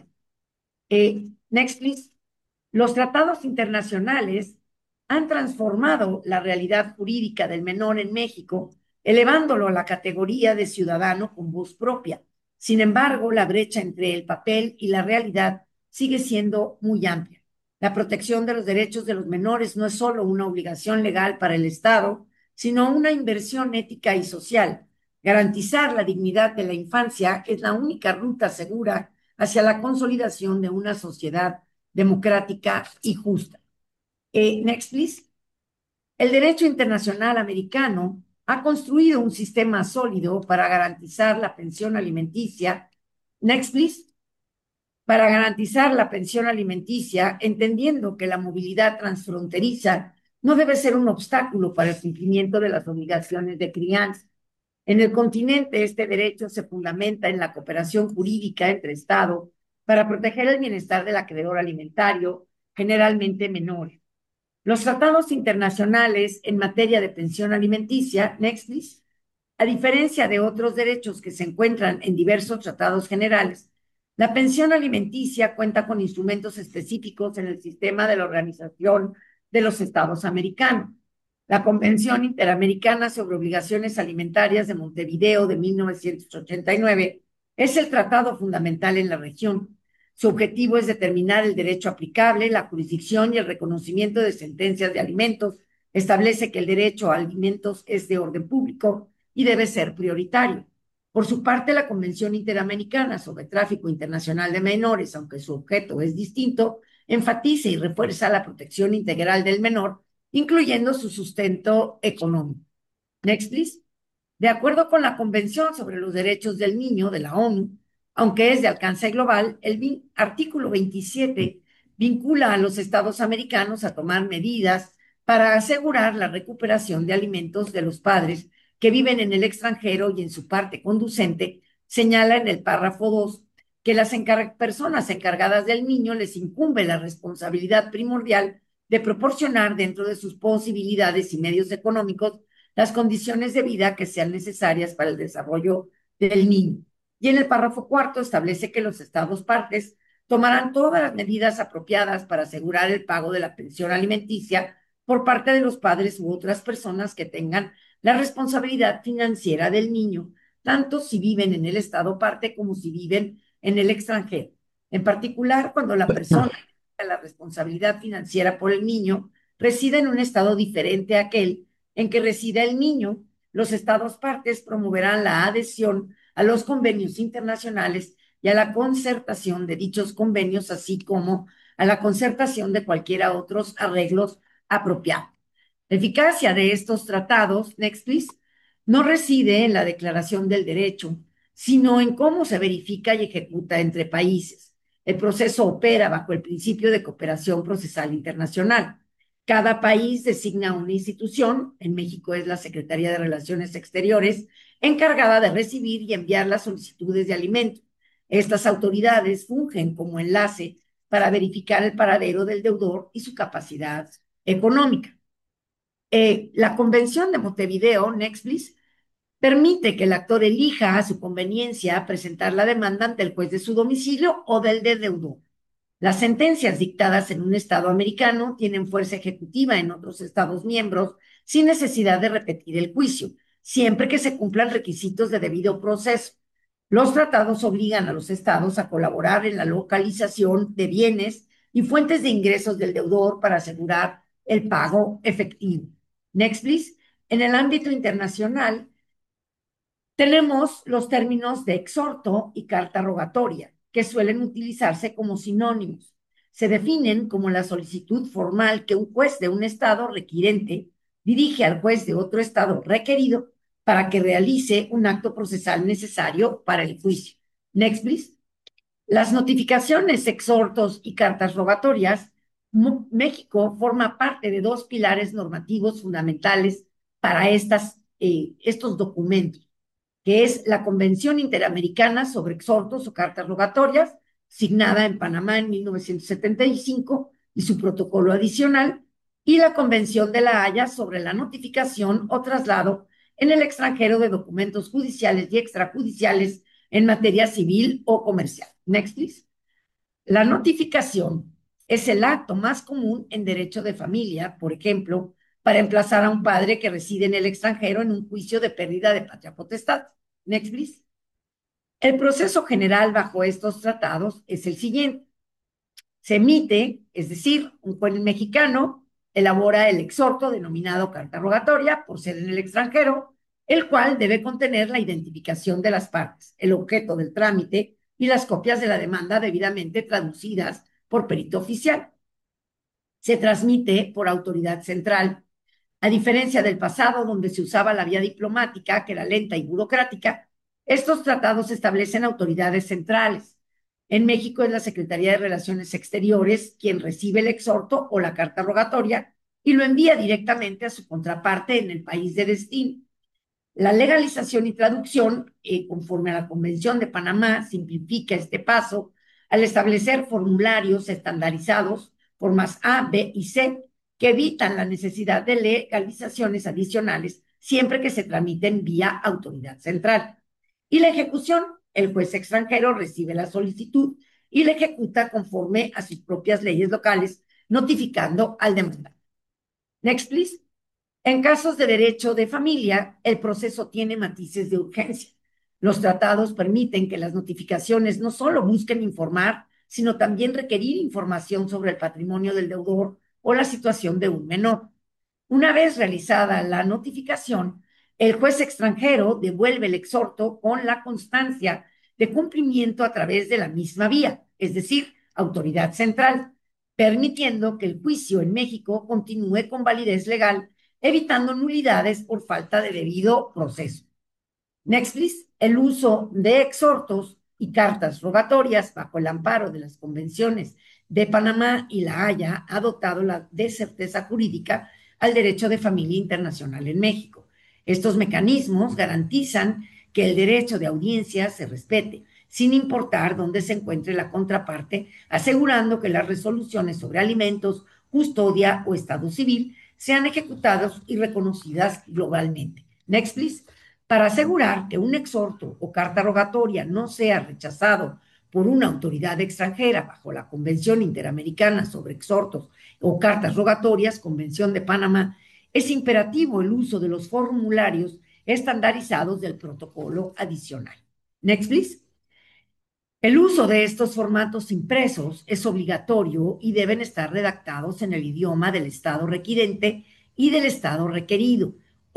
Next, please. Los tratados internacionales han transformado la realidad jurídica del menor en México, elevándolo a la categoría de ciudadano con voz propia. Sin embargo, la brecha entre el papel y la realidad sigue siendo muy amplia. La protección de los derechos de los menores no es solo una obligación legal para el Estado, sino una inversión ética y social. Garantizar la dignidad de la infancia es la única ruta segura hacia la consolidación de una sociedad democrática y justa. Next, please. El derecho internacional americano ha construido un sistema sólido para garantizar la pensión alimenticia. Next, please. Para garantizar la pensión alimenticia, entendiendo que la movilidad transfronteriza no debe ser un obstáculo para el cumplimiento de las obligaciones de crianza. En el continente, este derecho se fundamenta en la cooperación jurídica entre Estados para proteger el bienestar del acreedor alimentario, generalmente menores. Los tratados internacionales en materia de pensión alimenticia, Nextlis, a diferencia de otros derechos que se encuentran en diversos tratados generales, la pensión alimenticia cuenta con instrumentos específicos en el sistema de la Organización de los Estados Americanos. La Convención Interamericana sobre Obligaciones Alimentarias de Montevideo de 1989 es el tratado fundamental en la región. Su objetivo es determinar el derecho aplicable, la jurisdicción y el reconocimiento de sentencias de alimentos. Establece que el derecho a alimentos es de orden público y debe ser prioritario. Por su parte, la Convención Interamericana sobre Tráfico Internacional de Menores, aunque su objeto es distinto, enfatiza y refuerza la protección integral del menor, incluyendo su sustento económico. Next, please. De acuerdo con la Convención sobre los Derechos del Niño de la ONU, aunque es de alcance global, el artículo 27 vincula a los estados americanos a tomar medidas para asegurar la recuperación de alimentos de los padres que viven en el extranjero y en su parte conducente señala en el párrafo 2 que las personas encargadas del niño les incumbe la responsabilidad primordial de proporcionar dentro de sus posibilidades y medios económicos las condiciones de vida que sean necesarias para el desarrollo del niño. Y en el párrafo cuarto establece que los estados partes tomarán todas las medidas apropiadas para asegurar el pago de la pensión alimenticia por parte de los padres u otras personas que tengan la responsabilidad financiera del niño, tanto si viven en el estado parte como si viven en el extranjero. En particular, cuando la persona tiene la responsabilidad financiera por el niño, reside en un estado diferente a aquel en que reside el niño, los estados partes promoverán la adhesión a los convenios internacionales y a la concertación de dichos convenios, así como a la concertación de cualquiera otros arreglos apropiados. La eficacia de estos tratados, next please, no reside en la declaración del derecho, sino en cómo se verifica y ejecuta entre países. El proceso opera bajo el principio de cooperación procesal internacional. Cada país designa una institución, en México es la Secretaría de Relaciones Exteriores, encargada de recibir y enviar las solicitudes de alimentos. Estas autoridades fungen como enlace para verificar el paradero del deudor y su capacidad económica. La Convención de Montevideo, next please, permite que el actor elija a su conveniencia presentar la demanda ante el juez de su domicilio o del de deudor. Las sentencias dictadas en un estado americano tienen fuerza ejecutiva en otros estados miembros sin necesidad de repetir el juicio, siempre que se cumplan requisitos de debido proceso. Los tratados obligan a los estados a colaborar en la localización de bienes y fuentes de ingresos del deudor para asegurar el pago efectivo. Next, please. En el ámbito internacional, tenemos los términos de exhorto y carta rogatoria, que suelen utilizarse como sinónimos. Se definen como la solicitud formal que un juez de un estado requirente dirige al juez de otro estado requerido para que realice un acto procesal necesario para el juicio. Next, please. Las notificaciones, exhortos y cartas rogatorias, México forma parte de dos pilares normativos fundamentales para estos documentos, que es la Convención Interamericana sobre Exhortos o Cartas Rogatorias, signada en Panamá en 1975, y su protocolo adicional, y la Convención de la Haya sobre la notificación o traslado en el extranjero de documentos judiciales y extrajudiciales en materia civil o comercial. Next, please. La notificación es el acto más común en derecho de familia, por ejemplo, para emplazar a un padre que reside en el extranjero en un juicio de pérdida de patria potestad. Next, please. El proceso general bajo estos tratados es el siguiente. Se emite, es decir, un juez mexicano elabora el exhorto denominado carta rogatoria por ser en el extranjero, el cual debe contener la identificación de las partes, el objeto del trámite y las copias de la demanda debidamente traducidas por perito oficial. Se transmite por autoridad central. A diferencia del pasado, donde se usaba la vía diplomática, que era lenta y burocrática, estos tratados establecen autoridades centrales. En México es la Secretaría de Relaciones Exteriores quien recibe el exhorto o la carta rogatoria y lo envía directamente a su contraparte en el país de destino. La legalización y traducción, conforme a la Convención de Panamá, simplifica este paso al establecer formularios estandarizados, formas A, B y C, que evitan la necesidad de legalizaciones adicionales siempre que se tramiten vía autoridad central. Y la ejecución, el juez extranjero recibe la solicitud y la ejecuta conforme a sus propias leyes locales, notificando al demandante. Next, please. En casos de derecho de familia, el proceso tiene matices de urgencia. Los tratados permiten que las notificaciones no solo busquen informar, sino también requerir información sobre el patrimonio del deudor o la situación de un menor. Una vez realizada la notificación, el juez extranjero devuelve el exhorto con la constancia de cumplimiento a través de la misma vía, es decir, autoridad central, permitiendo que el juicio en México continúe con validez legal, evitando nulidades por falta de debido proceso. Next, please. El uso de exhortos y cartas rogatorias bajo el amparo de las convenciones de Panamá y La Haya ha dotado de certeza jurídica al derecho de familia internacional en México. Estos mecanismos garantizan que el derecho de audiencia se respete, sin importar dónde se encuentre la contraparte, asegurando que las resoluciones sobre alimentos, custodia o estado civil sean ejecutadas y reconocidas globalmente. Next, please. Para asegurar que un exhorto o carta rogatoria no sea rechazado por una autoridad extranjera bajo la Convención Interamericana sobre Exhortos o Cartas Rogatorias, Convención de Panamá, es imperativo el uso de los formularios estandarizados del protocolo adicional. Next, please. El uso de estos formatos impresos es obligatorio y deben estar redactados en el idioma del Estado requirente y del Estado requerido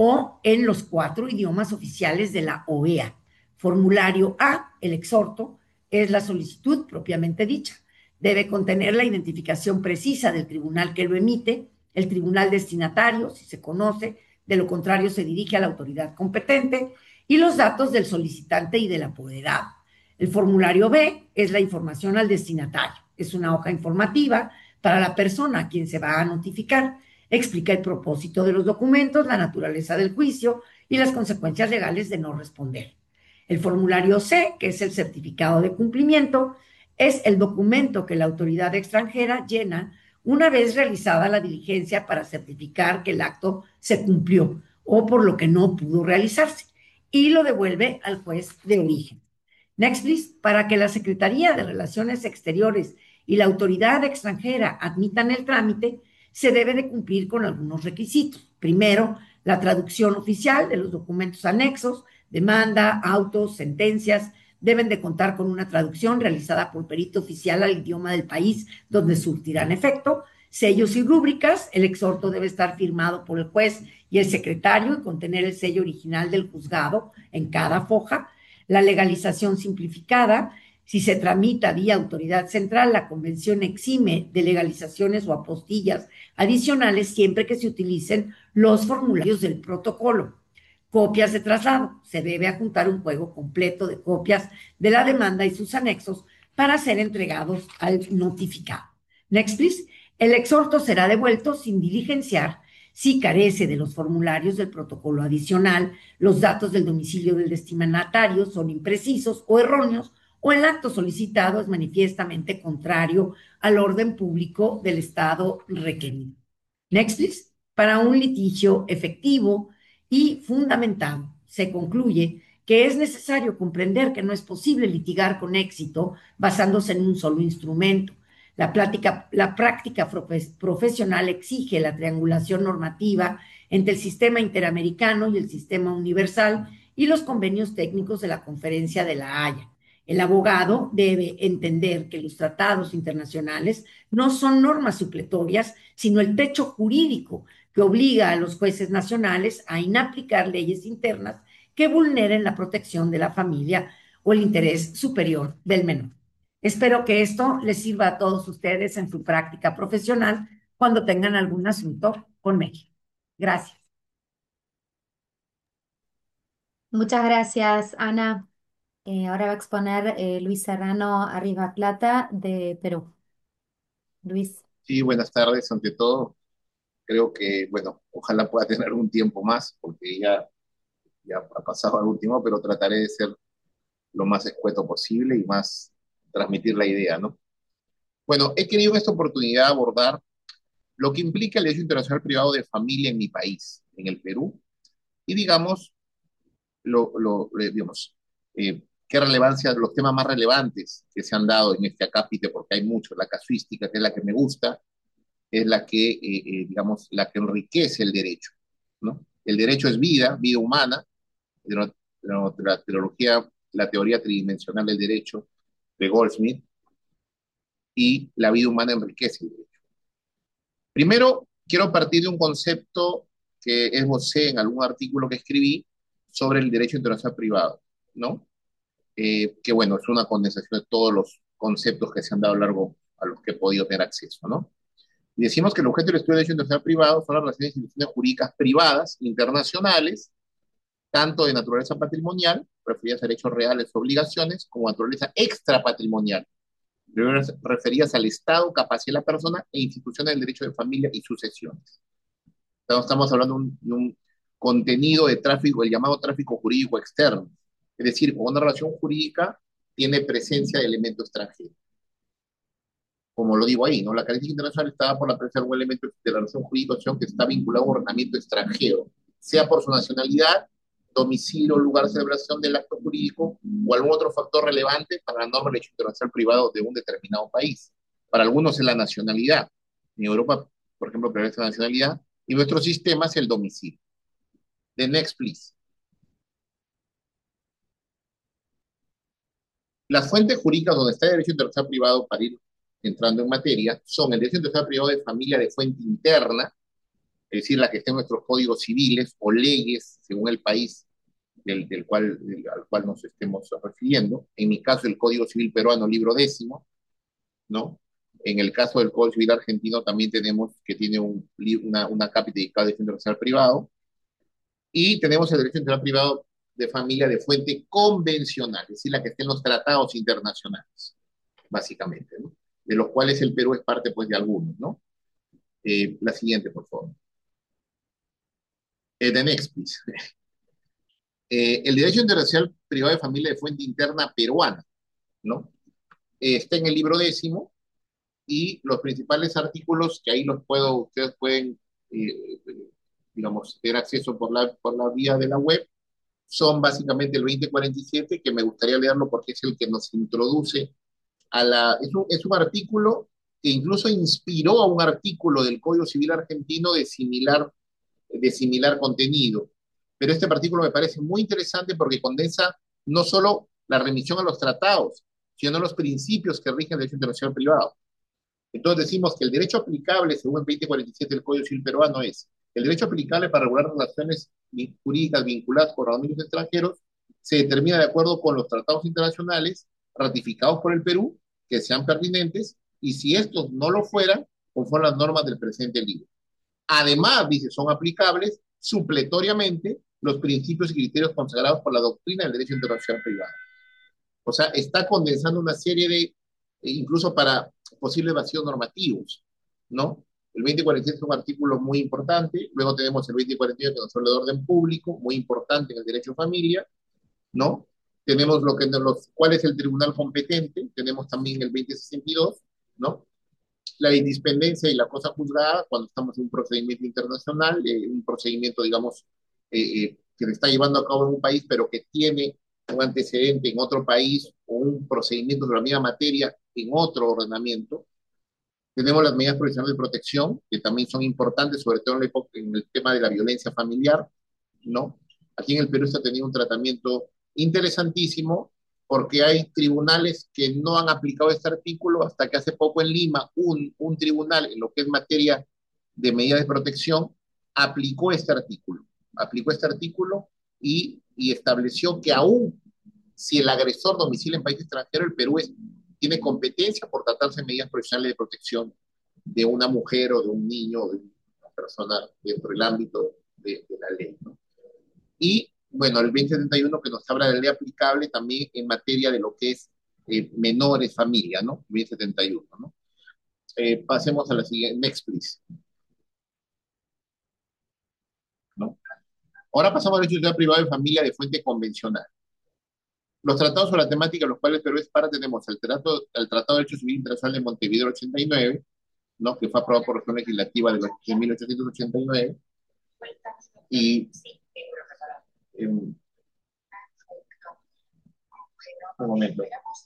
o en los cuatro idiomas oficiales de la OEA. Formulario A, el exhorto, es la solicitud propiamente dicha. Debe contener la identificación precisa del tribunal que lo emite, el tribunal destinatario, si se conoce, de lo contrario se dirige a la autoridad competente, y los datos del solicitante y del apoderado. El formulario B es la información al destinatario. Es una hoja informativa para la persona a quien se va a notificar. Explica el propósito de los documentos, la naturaleza del juicio y las consecuencias legales de no responder. El formulario C, que es el certificado de cumplimiento, es el documento que la autoridad extranjera llena una vez realizada la diligencia para certificar que el acto se cumplió o por lo que no pudo realizarse y lo devuelve al juez de origen. Next, please. Para que la Secretaría de Relaciones Exteriores y la autoridad extranjera admitan el trámite, se debe de cumplir con algunos requisitos. Primero, la traducción oficial de los documentos anexos, demanda, autos, sentencias, deben de contar con una traducción realizada por perito oficial al idioma del país donde surtirán efecto. Sellos y rúbricas, el exhorto debe estar firmado por el juez y el secretario y contener el sello original del juzgado en cada foja. La legalización simplificada, si se tramita vía autoridad central, la convención exime de legalizaciones o apostillas adicionales siempre que se utilicen los formularios del protocolo. Copias de traslado. Se debe adjuntar un juego completo de copias de la demanda y sus anexos para ser entregados al notificado. Next, please. El exhorto será devuelto sin diligenciar si carece de los formularios del protocolo adicional, los datos del domicilio del destinatario son imprecisos o erróneos, o el acto solicitado es manifiestamente contrario al orden público del Estado requerido. Next, please. Para un litigio efectivo y fundamentado, se concluye que es necesario comprender que no es posible litigar con éxito basándose en un solo instrumento. La práctica profesional exige la triangulación normativa entre el sistema interamericano y el sistema universal y los convenios técnicos de la Conferencia de la Haya. El abogado debe entender que los tratados internacionales no son normas supletorias, sino el techo jurídico que obliga a los jueces nacionales a inaplicar leyes internas que vulneren la protección de la familia o el interés superior del menor. Espero que esto les sirva a todos ustedes en su práctica profesional cuando tengan algún asunto con México. Gracias. Muchas gracias, Ana. Ahora va a exponer Luis Serrano Arriba Plata de Perú. Luis. Sí, buenas tardes. Ante todo, creo que, bueno, ojalá pueda tener un tiempo más, porque ya ha pasado algún tiempo, pero trataré de ser lo más escueto posible y más transmitir la idea, ¿no? Bueno, he querido en esta oportunidad abordar lo que implica el derecho internacional privado de familia en mi país, en el Perú, y digamos, digamos, qué relevancia, los temas más relevantes que se han dado en este acápite, porque hay mucho, la casuística, que es la que me gusta, es la que, digamos, la que enriquece el derecho, ¿no? El derecho es vida, vida humana, de la teología, la teoría tridimensional del derecho de Goldsmith, y la vida humana enriquece el derecho. Primero, quiero partir de un concepto que esbocé en algún artículo que escribí sobre el derecho internacional privado, ¿no? Que bueno, es una condensación de todos los conceptos que se han dado a lo largo a los que he podido tener acceso, ¿no? Y decimos que el objeto del estudio de derecho internacional privado son las relaciones de instituciones jurídicas privadas internacionales, tanto de naturaleza patrimonial, referidas a derechos reales o obligaciones, como de naturaleza extrapatrimonial, referidas al Estado, capacidad de la persona e instituciones del derecho de familia y sucesiones. Entonces, estamos hablando de un contenido de tráfico, el llamado tráfico jurídico externo. Es decir, una relación jurídica tiene presencia de elemento extranjero. Como lo digo ahí, ¿no? La característica internacional está por la presencia de algún elemento de la relación jurídica que está vinculado a un ordenamiento extranjero, sea por su nacionalidad, domicilio, lugar de celebración del acto jurídico o algún otro factor relevante para la norma del derecho internacional privado de un determinado país. Para algunos es la nacionalidad. En Europa, por ejemplo, prevalece la nacionalidad y nuestro sistema es el domicilio. The next, please. Las fuentes jurídicas donde está el derecho internacional privado, para ir entrando en materia, son el derecho internacional privado de familia de fuente interna, es decir, la que está en nuestros códigos civiles o leyes según el país al cual nos estemos refiriendo. En mi caso, el Código Civil peruano, libro décimo, ¿no? En el caso del Código Civil argentino también tenemos que tiene una cápita dedicada al derecho internacional privado, y tenemos el derecho internacional privado de familia de fuente convencional, es decir, la que está en los tratados internacionales, básicamente, ¿no? De los cuales el Perú es parte, pues, de algunos, ¿no? La siguiente, por favor. The next, please. El derecho internacional privado de familia de fuente interna peruana, ¿no? Está en el libro décimo, y los principales artículos que ahí ustedes pueden, eh, digamos, tener acceso por la vía de la web, son básicamente el 2047, que me gustaría leerlo porque es el que nos introduce es un artículo que incluso inspiró a un artículo del Código Civil argentino de similar contenido. Pero este artículo me parece muy interesante porque condensa no solo la remisión a los tratados, sino los principios que rigen el derecho internacional privado. Entonces decimos que el derecho aplicable, según el 2047 del Código Civil peruano, es el derecho aplicable para regular relaciones jurídicas vinculadas con organismos extranjeros se determina de acuerdo con los tratados internacionales ratificados por el Perú, que sean pertinentes, y si estos no lo fueran, conforme a las normas del presente libro. Además, dice, son aplicables supletoriamente los principios y criterios consagrados por la doctrina del derecho internacional privado. O sea, está condensando una serie incluso para posibles vacíos normativos, ¿no? El 2047 es un artículo muy importante, luego tenemos el 2048 que nos habla de orden público, muy importante en el derecho a familia, ¿no? Tenemos cuál es el tribunal competente, tenemos también el 2062, ¿no? La indispendencia y la cosa juzgada cuando estamos en un procedimiento internacional, un procedimiento, digamos, que se está llevando a cabo en un país, pero que tiene un antecedente en otro país o un procedimiento de la misma materia en otro ordenamiento. Tenemos las medidas provisionales de protección, que también son importantes, sobre todo en el tema de la violencia familiar, ¿no? Aquí en el Perú está teniendo un tratamiento interesantísimo porque hay tribunales que no han aplicado este artículo hasta que hace poco en Lima un tribunal en lo que es materia de medidas de protección aplicó este artículo y estableció que aún si el agresor domicilia en país extranjero, el Perú tiene competencia por tratarse de medidas profesionales de protección de una mujer o de un niño o de una persona dentro del ámbito de la ley, ¿no? Y bueno, el 2071 que nos habla de la ley aplicable también en materia de lo que es menores, familia, ¿no? 2071, ¿no? Pasemos a la siguiente, next please, ¿no? Ahora pasamos al derecho privado de familia de fuente convencional. Los tratados sobre la temática de los cuales Perú es parte tenemos el Tratado de Derecho Civil Internacional de Montevideo 89, ¿no? Que fue aprobado por la Región Legislativa de 1889, y un momento.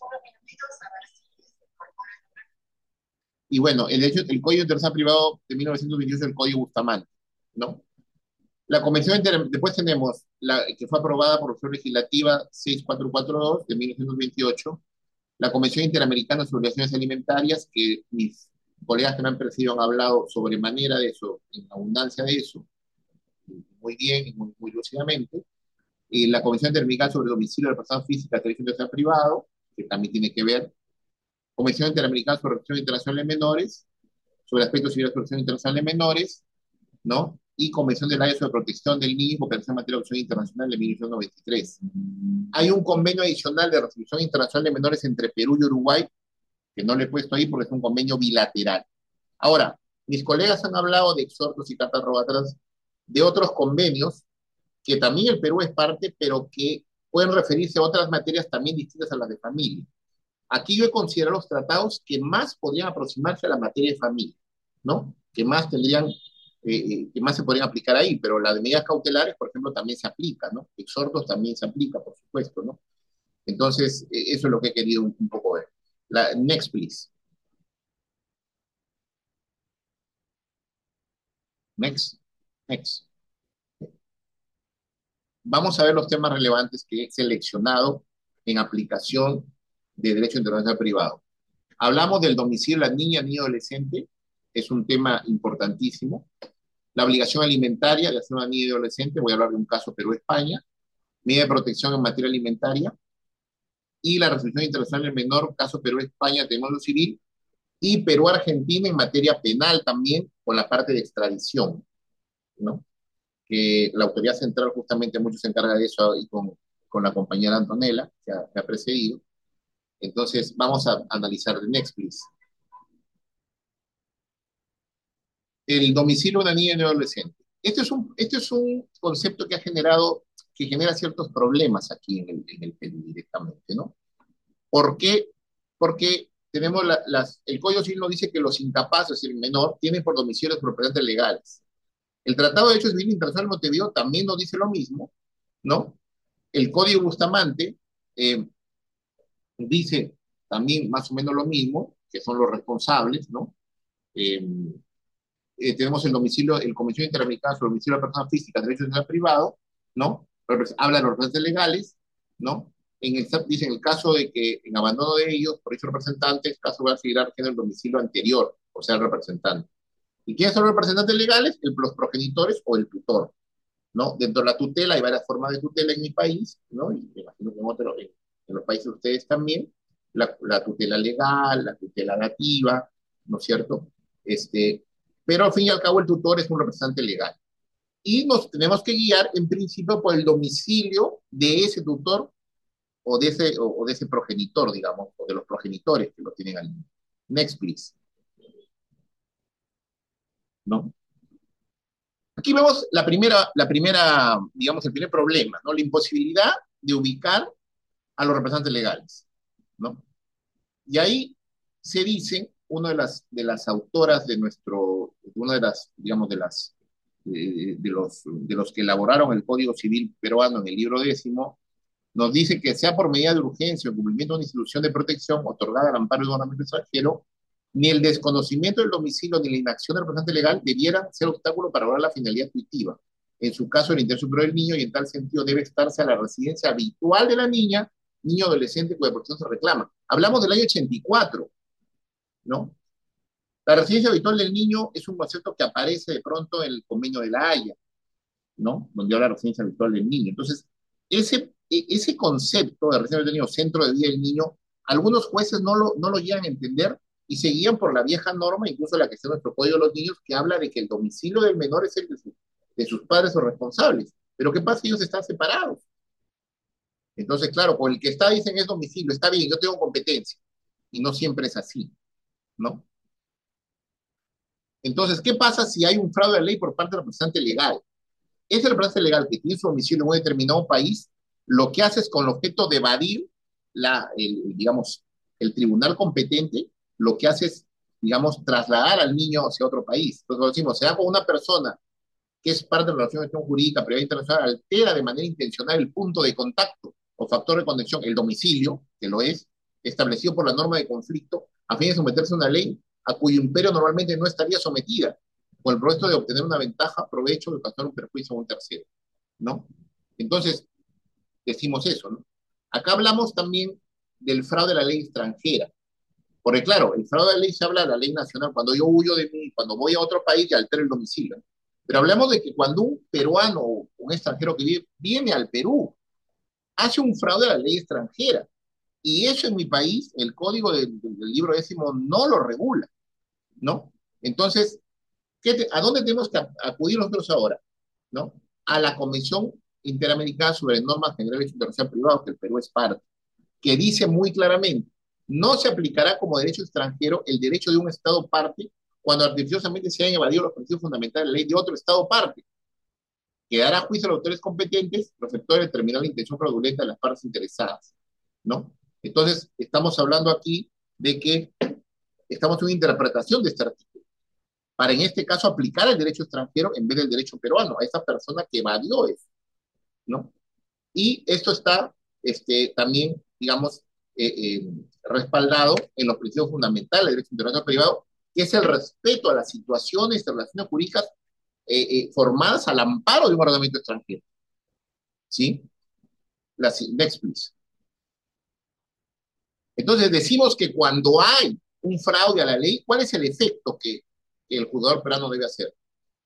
Y bueno, el Código Internacional Privado de 1928 es el Código Bustamante, ¿no? Después tenemos la que fue aprobada por la Región Legislativa 6442 de 1928, la Convención Interamericana sobre Obligaciones Alimentarias, que mis colegas que me han precedido han hablado sobremanera de eso, en abundancia de eso, muy bien y muy lúcidamente. Y la Convención Interamericana sobre el Domicilio de Personas Físicas, Derecho Internacional Privado, que también tiene que ver. Convención Interamericana sobre Protección Internacional de Menores, sobre aspectos civiles de protección internacional de menores, ¿no? Y Convención de la Haya sobre Protección del Niño y Cooperación en materia de adopción internacional de 1993. Hay un convenio adicional de resolución internacional de menores entre Perú y Uruguay, que no le he puesto ahí porque es un convenio bilateral. Ahora, mis colegas han hablado de exhortos y cartas rogatorias de otros convenios que también el Perú es parte, pero que pueden referirse a otras materias también distintas a las de familia. Aquí yo he considerado los tratados que más podrían aproximarse a la materia de familia, ¿no? Que más se podrían aplicar ahí, pero la de medidas cautelares, por ejemplo, también se aplica, ¿no? Exhortos también se aplica, por supuesto, ¿no? Entonces, eso es lo que he querido un poco ver. Next, please. Next. Next. Vamos a ver los temas relevantes que he seleccionado en aplicación de derecho internacional privado. Hablamos del domicilio de la niña, niño, adolescente, es un tema importantísimo. La obligación alimentaria de hacer una niña y adolescente, voy a hablar de un caso Perú-España, medida de protección en materia alimentaria y la resolución internacional del menor, caso Perú-España, tenemos lo civil, y Perú-Argentina en materia penal también, con la parte de extradición, ¿no? Que la autoridad central justamente mucho se encarga de eso y con la compañera Antonella, que ha precedido. Entonces, vamos a analizar the next, please. El domicilio de una niña y un adolescente. Este es un concepto que que genera ciertos problemas aquí en el Perú directamente, ¿no? ¿Por qué? Porque tenemos el Código Civil nos dice que los incapaces, el menor, tienen por domicilio sus representantes legales. El Tratado de Derecho Civil Internacional de Montevideo también nos dice lo mismo, ¿no? El Código Bustamante eh, dice también más o menos lo mismo, que son los responsables, ¿no? Eh, tenemos el domicilio, el Convención Interamericana sobre el domicilio de la persona física, derechos de la privado, ¿no? Habla de los representantes legales, ¿no? Dice en el caso de que en abandono de ellos, por dichos representantes, caso va a seguir en el domicilio anterior, o sea, el representante. ¿Y quiénes son los representantes legales? Los progenitores o el tutor, ¿no? Dentro de la tutela hay varias formas de tutela en mi país, ¿no? Y me imagino que en los países de ustedes también, la tutela legal, la tutela dativa, ¿no es cierto? Pero al fin y al cabo el tutor es un representante legal. Y nos tenemos que guiar en principio por el domicilio de ese tutor o de ese progenitor, digamos, o de los progenitores que lo tienen al niño. Next, please. ¿No? Aquí vemos digamos, el primer problema, ¿no? La imposibilidad de ubicar a los representantes legales, ¿no? Y ahí se dice, una de las autoras de una de las, digamos, de los que elaboraron el Código Civil peruano en el libro 10, nos dice que sea por medida de urgencia o cumplimiento de una institución de protección otorgada al amparo de un ordenamiento extranjero, ni el desconocimiento del domicilio ni la inacción del representante legal debieran ser obstáculo para lograr la finalidad tuitiva. En su caso, el interés superior del niño, y en tal sentido debe estarse a la residencia habitual de la niña, niño adolescente cuya protección se reclama. Hablamos del año 84, ¿no? La residencia habitual del niño es un concepto que aparece de pronto en el convenio de la Haya, ¿no? Donde habla de residencia habitual del niño. Entonces, ese concepto de residencia del niño, centro de vida del niño, algunos jueces no lo llegan a entender y se guían por la vieja norma, incluso la que está en nuestro Código de los Niños, que habla de que el domicilio del menor es el de sus padres o responsables. Pero ¿qué pasa si ellos están separados? Entonces, claro, con el que está dicen es domicilio, está bien, yo tengo competencia. Y no siempre es así, ¿no? Entonces, ¿qué pasa si hay un fraude de ley por parte del representante legal? Ese representante legal que tiene su domicilio en un determinado país, lo que hace es con el objeto de evadir digamos, el tribunal competente, lo que hace es, digamos, trasladar al niño hacia otro país. Entonces, lo decimos, se da con una persona que es parte de la relación de acción jurídica privada internacional, altera de manera intencional el punto de contacto o factor de conexión, el domicilio, que lo es, establecido por la norma de conflicto, a fin de someterse a una ley a cuyo imperio normalmente no estaría sometida, con el propósito de obtener una ventaja, provecho, de causar un perjuicio a un tercero, ¿no? Entonces, decimos eso, ¿no? Acá hablamos también del fraude de la ley extranjera, porque claro, el fraude de la ley se habla de la ley nacional, cuando yo huyo de mí, cuando voy a otro país y altero el domicilio, ¿no? Pero hablamos de que cuando un peruano o un extranjero que viene al Perú, hace un fraude a la ley extranjera, y eso en mi país, el código del libro 10 no lo regula, ¿no? Entonces, ¿a dónde tenemos que acudir nosotros ahora? ¿No? A la Convención Interamericana sobre Normas Generales de Internacional Privado, que el Perú es parte, que dice muy claramente, no se aplicará como derecho extranjero el derecho de un Estado parte cuando artificiosamente se hayan evadido los principios fundamentales de la ley de otro Estado parte, que dará juicio a los autores competentes, receptores de determinar la intención fraudulenta de las partes interesadas, ¿no? Entonces, estamos hablando aquí de que estamos en una interpretación de este artículo, para en este caso aplicar el derecho extranjero en vez del derecho peruano, a esa persona que evadió eso, ¿no? Y esto está también, digamos, respaldado en los principios fundamentales del derecho internacional privado, que es el respeto a las situaciones y relaciones jurídicas formadas al amparo de un ordenamiento extranjero. ¿Sí? Next, please. Entonces decimos que cuando hay un fraude a la ley, ¿cuál es el efecto que el juzgador peruano debe hacer?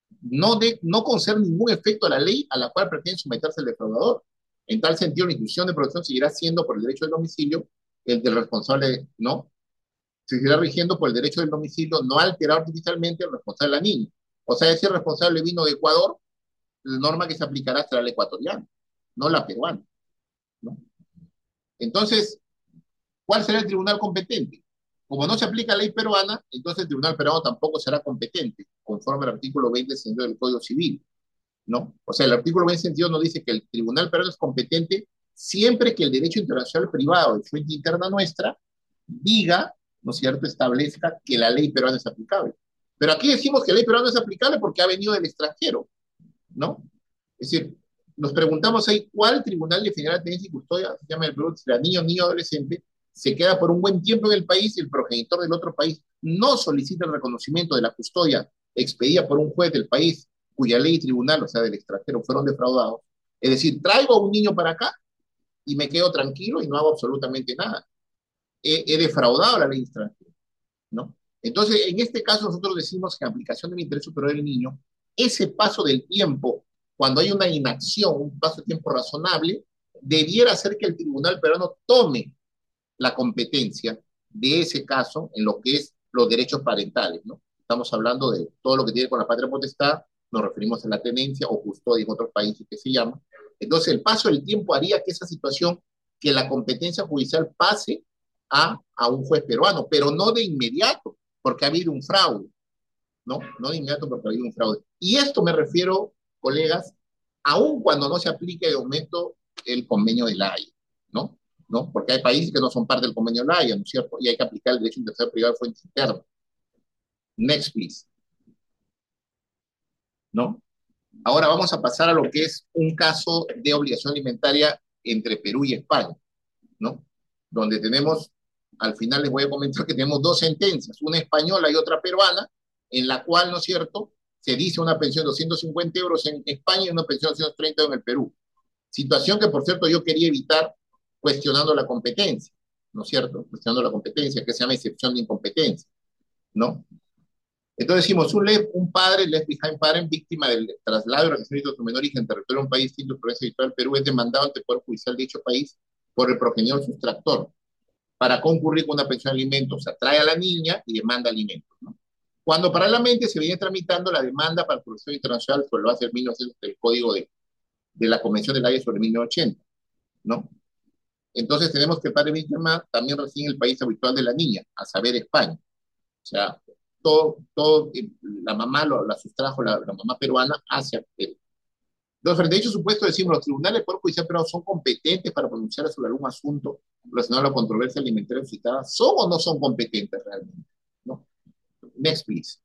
No conceder ningún efecto a la ley a la cual pretende someterse el defraudador. En tal sentido, la institución de protección seguirá siendo por el derecho del domicilio el del responsable, ¿no? Se seguirá rigiendo por el derecho del domicilio, no alterar artificialmente el responsable de la niña. O sea, ese responsable vino de Ecuador, la norma que se aplicará será la ecuatoriana, no la peruana, ¿no? Entonces, ¿cuál será el tribunal competente? Como no se aplica la ley peruana, entonces el tribunal peruano tampoco será competente, conforme al artículo 20 del Código Civil, ¿no? O sea, el artículo 20 sentido nos dice que el tribunal peruano es competente siempre que el derecho internacional privado de fuente interna nuestra diga, ¿no es cierto?, establezca que la ley peruana es aplicable. Pero aquí decimos que la ley peruana es aplicable porque ha venido del extranjero, ¿no? Es decir, nos preguntamos ahí cuál tribunal definirá la tenencia y custodia, se llama el Perú, si la niño o niño adolescente se queda por un buen tiempo en el país y el progenitor del otro país no solicita el reconocimiento de la custodia expedida por un juez del país cuya ley y tribunal, o sea, del extranjero, fueron defraudados. Es decir, traigo a un niño para acá y me quedo tranquilo y no hago absolutamente nada. He defraudado la ley extranjera, ¿no? Entonces, en este caso, nosotros decimos que en aplicación del interés superior del niño, ese paso del tiempo, cuando hay una inacción, un paso de tiempo razonable, debiera hacer que el tribunal peruano tome la competencia de ese caso en lo que es los derechos parentales, ¿no? Estamos hablando de todo lo que tiene con la patria potestad, nos referimos a la tenencia o custodia en otros países que se llama. Entonces, el paso del tiempo haría que esa situación, que la competencia judicial pase a un juez peruano, pero no de inmediato, porque ha habido un fraude, ¿no? No de inmediato porque ha habido un fraude. Y esto me refiero, colegas, aun cuando no se aplique de momento el convenio de la Haya, ¿no? ¿No? Porque hay países que no son parte del convenio de la Haya, ¿no es cierto? Y hay que aplicar el derecho internacional privado de fuentes internas. Next, please, ¿no? Ahora vamos a pasar a lo que es un caso de obligación alimentaria entre Perú y España, ¿no? Donde tenemos, al final les voy a comentar que tenemos dos sentencias, una española y otra peruana, en la cual, ¿no es cierto?, se dice una pensión de 250 euros en España y una pensión de 230 euros en el Perú. Situación que, por cierto, yo quería evitar cuestionando la competencia, ¿no es cierto? Cuestionando la competencia, que se llama excepción de incompetencia, ¿no? Entonces decimos, un padre, left behind parent, víctima del traslado y reconocimiento de su menor hija en territorio de un país distinto de provincia habitual del Perú, es demandado ante el Poder Judicial de dicho país por el progenitor sustractor para concurrir con una pensión de alimentos. O sea, trae a la niña y demanda alimentos, ¿no? Cuando paralelamente se viene tramitando la demanda para protección internacional sobre la base del 1900 del Código de la Convención de la Haya sobre 1980, ¿no? Entonces tenemos que el padre víctima también reside en el país habitual de la niña, a saber, España. O sea, la mamá la sustrajo, la mamá peruana, hacia Perú. Entonces, frente a dicho supuesto, decimos, los tribunales del Poder Judicial peruano son competentes para pronunciar sobre algún asunto relacionado a la controversia alimentaria suscitada. ¿Son o no son competentes realmente? ¿No? Next, please.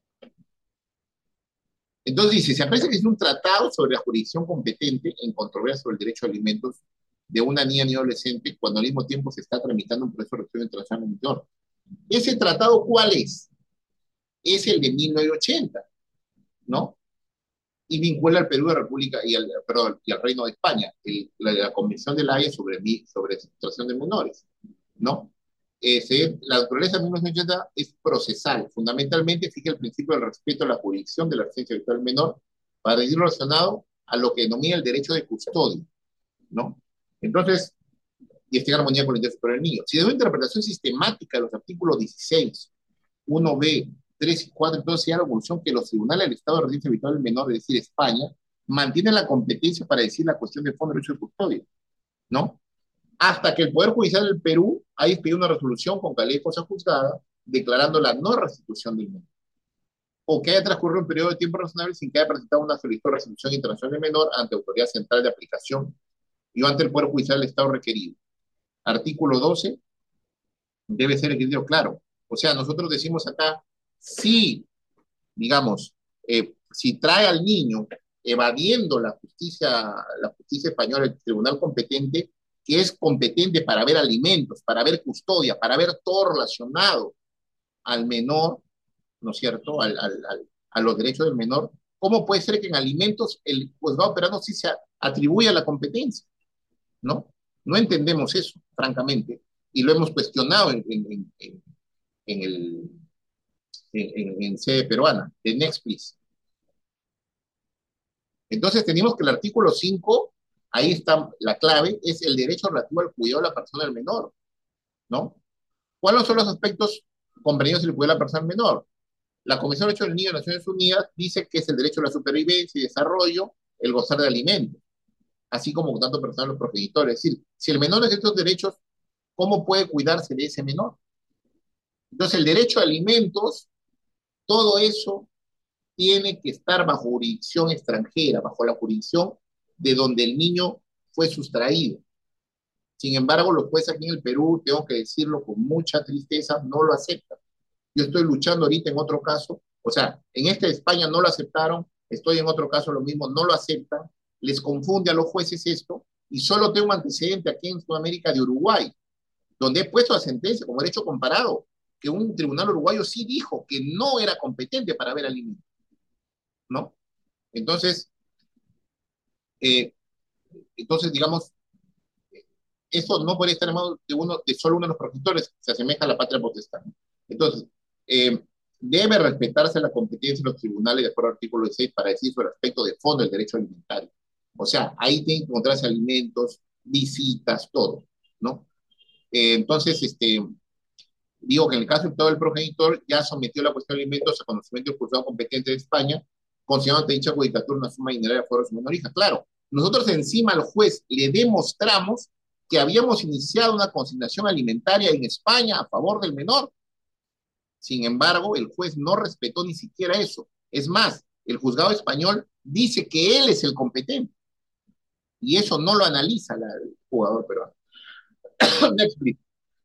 Entonces dice, se aprecia que es un tratado sobre la jurisdicción competente en controversia sobre el derecho a alimentos de una niña ni adolescente cuando al mismo tiempo se está tramitando un proceso de resolución internacional menor. ¿Ese tratado cuál es? Es el de 1980, ¿no? Y vincula al Perú de República y al Reino de España, la Convención de la Haya sobre situación de menores, ¿no? La naturaleza de 1980 es procesal, fundamentalmente fija el principio del respeto a la jurisdicción de la residencia habitual del menor para ir relacionado a lo que denomina el derecho de custodia, ¿no? Entonces, y esté en armonía con el interés superior del niño. Si de una interpretación sistemática de los artículos 16, 1b, 3 y 4, entonces se da la evolución que los tribunales del Estado de residencia habitual del menor, es decir, España, mantienen la competencia para decir la cuestión de fondo del derecho de custodia, ¿no? Hasta que el Poder Judicial del Perú ha expedido una resolución con calidad de cosa juzgada declarando la no restitución del menor, o que haya transcurrido un periodo de tiempo razonable sin que haya presentado una solicitud de resolución internacional del menor ante Autoridad Central de Aplicación y ante el Poder Judicial del Estado requerido. Artículo 12, debe ser el criterio claro. O sea, nosotros decimos acá, si, digamos, si trae al niño evadiendo la justicia española, el tribunal competente, que es competente para ver alimentos, para ver custodia, para ver todo relacionado al menor, ¿no es cierto?, a los derechos del menor, ¿cómo puede ser que en alimentos el juzgado peruano sí se atribuya la competencia? ¿No? No entendemos eso, francamente. y lo hemos cuestionado en el, en sede peruana, de Next Please. Entonces tenemos que el artículo 5, ahí está la clave, es el derecho relativo al cuidado de la persona del menor, ¿no? ¿Cuáles son los aspectos comprendidos en el cuidado de la persona menor? La Convención de Derechos del Niño de Naciones Unidas dice que es el derecho a la supervivencia y desarrollo, el gozar de alimentos, así como tanto personal los progenitores. Es decir, si el menor tiene estos derechos, ¿cómo puede cuidarse de ese menor? Entonces, el derecho a alimentos, todo eso tiene que estar bajo jurisdicción extranjera, bajo la jurisdicción de donde el niño fue sustraído. Sin embargo, los jueces aquí en el Perú, tengo que decirlo con mucha tristeza, no lo aceptan. Yo estoy luchando ahorita en otro caso, o sea, en este de España no lo aceptaron, estoy en otro caso lo mismo, no lo aceptan, les confunde a los jueces esto, y solo tengo un antecedente aquí en Sudamérica de Uruguay, donde he puesto la sentencia como derecho comparado, que un tribunal uruguayo sí dijo que no era competente para ver alimentos, ¿no? Entonces, eh, digamos, eso no podría estar en manos de solo uno de los progenitores, se asemeja a la patria potestad. Entonces, eh, debe respetarse la competencia de los tribunales de acuerdo al artículo 16 para decir sobre el aspecto de fondo del derecho alimentario. O sea, ahí tienen que encontrarse alimentos, visitas, todo, ¿no? Entonces, digo que en el caso de todo el progenitor ya sometió la cuestión de alimentos a conocimiento del juzgado competente de España, considerando ante dicha judicatura una suma dineraria fuera de su menor hija. Claro, nosotros encima al juez le demostramos que habíamos iniciado una consignación alimentaria en España a favor del menor. Sin embargo, el juez no respetó ni siquiera eso. Es más, el juzgado español dice que él es el competente y eso no lo analiza el jugador peruano. Me explico.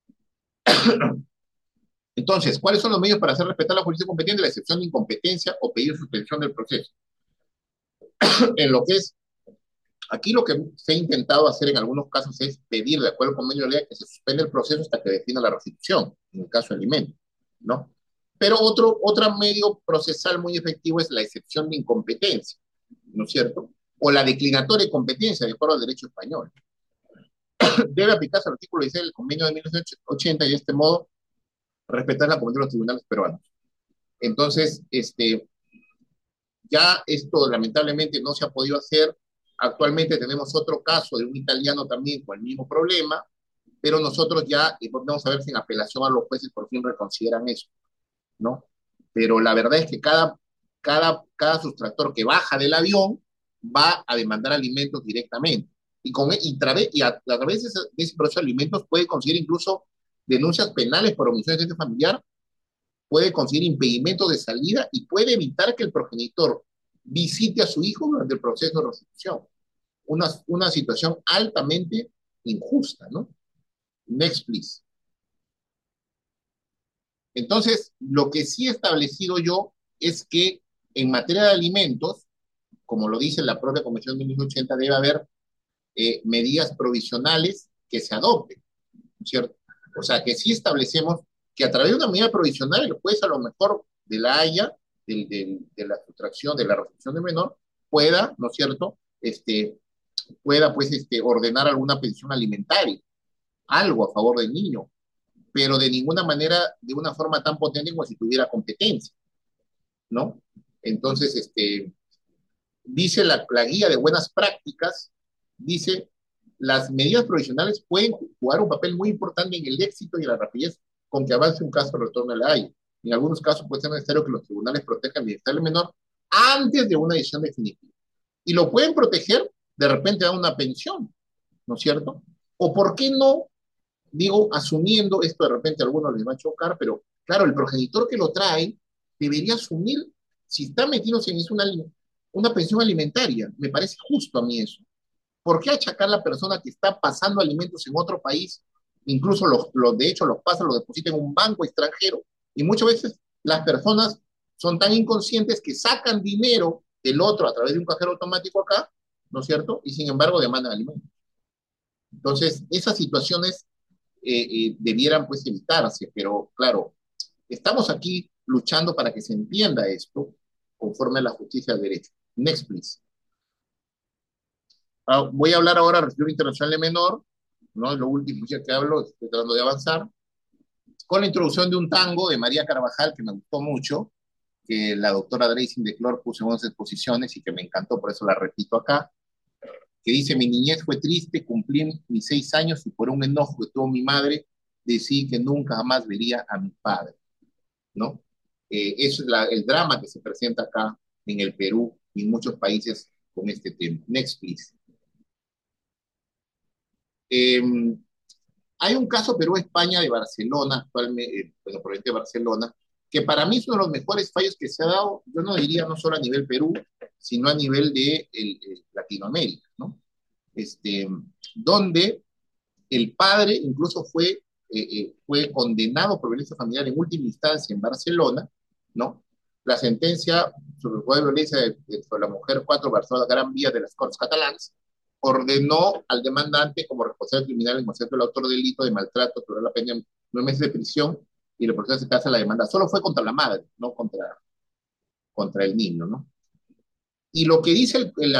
Entonces, ¿cuáles son los medios para hacer respetar la justicia competente? La excepción de incompetencia o pedir suspensión del proceso. En lo que es, aquí lo que se ha intentado hacer en algunos casos es pedir, de acuerdo al convenio de ley, que se suspenda el proceso hasta que defina la restitución, en el caso de alimentos, ¿no? Pero otro medio procesal muy efectivo es la excepción de incompetencia, ¿no es cierto? O la declinatoria de competencia, de acuerdo al derecho español. Debe aplicarse el artículo 16 del convenio de 1980 y de este modo respetar la convención de los tribunales peruanos. Entonces, ya esto lamentablemente no se ha podido hacer. Actualmente tenemos otro caso de un italiano también con el mismo problema, pero nosotros ya vamos a ver si en apelación a los jueces por fin reconsideran eso, ¿no? Pero la verdad es que cada sustractor que baja del avión va a demandar alimentos directamente. Y a través de ese proceso de alimentos puede conseguir incluso denuncias penales por omisión de gente familiar, puede conseguir impedimentos de salida y puede evitar que el progenitor visite a su hijo durante el proceso de restitución. Una situación altamente injusta, ¿no? Next, please. Entonces, lo que sí he establecido yo es que en materia de alimentos, como lo dice la propia Convención de 1980, debe haber medidas provisionales que se adopten, ¿cierto? O sea, que sí establecemos que a través de una medida provisional el juez a lo mejor de la Haya, de la sustracción, de la restricción de menor, pueda, ¿no es cierto?, pueda pues ordenar alguna pensión alimentaria, algo a favor del niño, pero de ninguna manera, de una forma tan potente como si tuviera competencia, ¿no? Entonces, dice la guía de buenas prácticas, dice, las medidas provisionales pueden jugar un papel muy importante en el éxito y la rapidez con que avance un caso de retorno a la Haya. En algunos casos puede ser necesario que los tribunales protejan el bienestar del menor antes de una decisión definitiva. Y lo pueden proteger, de repente a una pensión, ¿no es cierto? O por qué no, digo, asumiendo, esto de repente a algunos les va a chocar, pero claro, el progenitor que lo trae debería asumir si está metiéndose en una pensión alimentaria. Me parece justo a mí eso. ¿Por qué achacar a la persona que está pasando alimentos en otro país? Incluso de hecho los pasa, los deposita en un banco extranjero y muchas veces las personas son tan inconscientes que sacan dinero del otro a través de un cajero automático acá, ¿no es cierto? Y sin embargo demandan alimentos. Entonces, esas situaciones debieran pues evitarse, pero claro, estamos aquí luchando para que se entienda esto conforme a la justicia del derecho. Next, please. Voy a hablar ahora del registro internacional de menor. ¿no? Es lo último ya que hablo, estoy tratando de avanzar, con la introducción de un tango de María Carvajal que me gustó mucho, que la doctora Dreising de Clor puso en unas exposiciones y que me encantó, por eso la repito acá, que dice: mi niñez fue triste, cumplí mis 6 años y por un enojo que tuvo mi madre, decidí que nunca jamás vería a mi padre, ¿no? Eso es el drama que se presenta acá en el Perú y en muchos países con este tema. Next, please. Eh, Hay un caso Perú-España de Barcelona, actualmente, bueno, proveniente de Barcelona, que para mí es uno de los mejores fallos que se ha dado, yo no diría no solo a nivel Perú, sino a nivel de Latinoamérica, ¿no? Este, donde el padre incluso fue condenado por violencia familiar en última instancia en Barcelona, ¿no? La sentencia sobre el juego de violencia sobre la mujer 4 Barcelona Gran Vía de las Cortes Catalanas ordenó al demandante como responsable criminal en concepto del autor del delito de maltrato sobre la pena de 9 meses de prisión y el proceso se casa la demanda. Solo fue contra la madre, no contra el niño, ¿no? Y lo que dice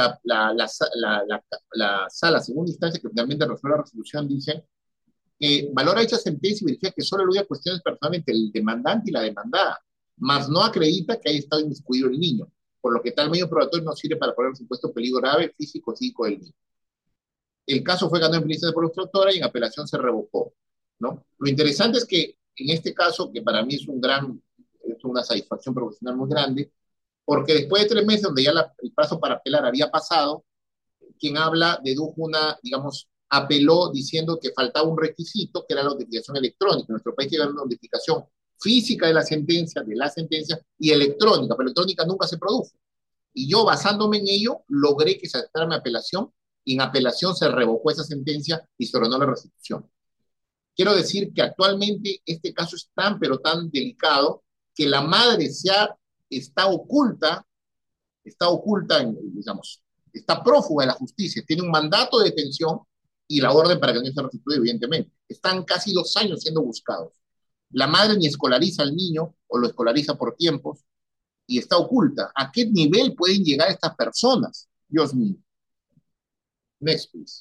la sala segunda instancia que finalmente resuelve la resolución dice valora dicha sentencia y verifica que solo alude a cuestiones personales entre el demandante y la demandada, mas no acredita que haya estado inmiscuido el niño, por lo que tal medio probatorio no sirve para poner en supuesto peligro grave físico o psíquico del niño. El caso fue ganado en primera instancia por la instructora y en apelación se revocó, ¿no? Lo interesante es que en este caso, que para mí es una satisfacción profesional muy grande, porque después de 3 meses, donde ya el plazo para apelar había pasado, quien habla dedujo digamos, apeló diciendo que faltaba un requisito, que era la notificación electrónica. En nuestro país tiene una notificación física de la sentencia, y electrónica, pero electrónica nunca se produjo. Y yo, basándome en ello, logré que se aceptara mi apelación, y en apelación se revocó esa sentencia y se ordenó la restitución. Quiero decir que actualmente este caso es tan, pero tan delicado, que la madre está oculta, digamos, está prófuga de la justicia, tiene un mandato de detención y la orden para que no se restituya, evidentemente. Están casi 2 años siendo buscados. La madre ni escolariza al niño o lo escolariza por tiempos y está oculta. ¿A qué nivel pueden llegar estas personas? Dios mío. Next, please.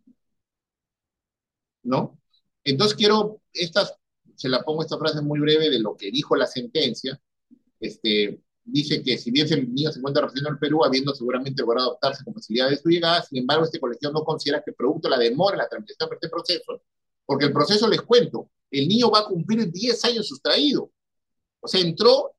¿No? Entonces se la pongo esta frase muy breve de lo que dijo la sentencia. Dice que si bien el niño se encuentra residiendo en el Perú, habiendo seguramente logrado adoptarse con facilidad de su llegada, sin embargo, este colegio no considera que producto de la demora en la tramitación de este proceso, porque el proceso, les cuento, el niño va a cumplir 10 años sustraído. O sea, entró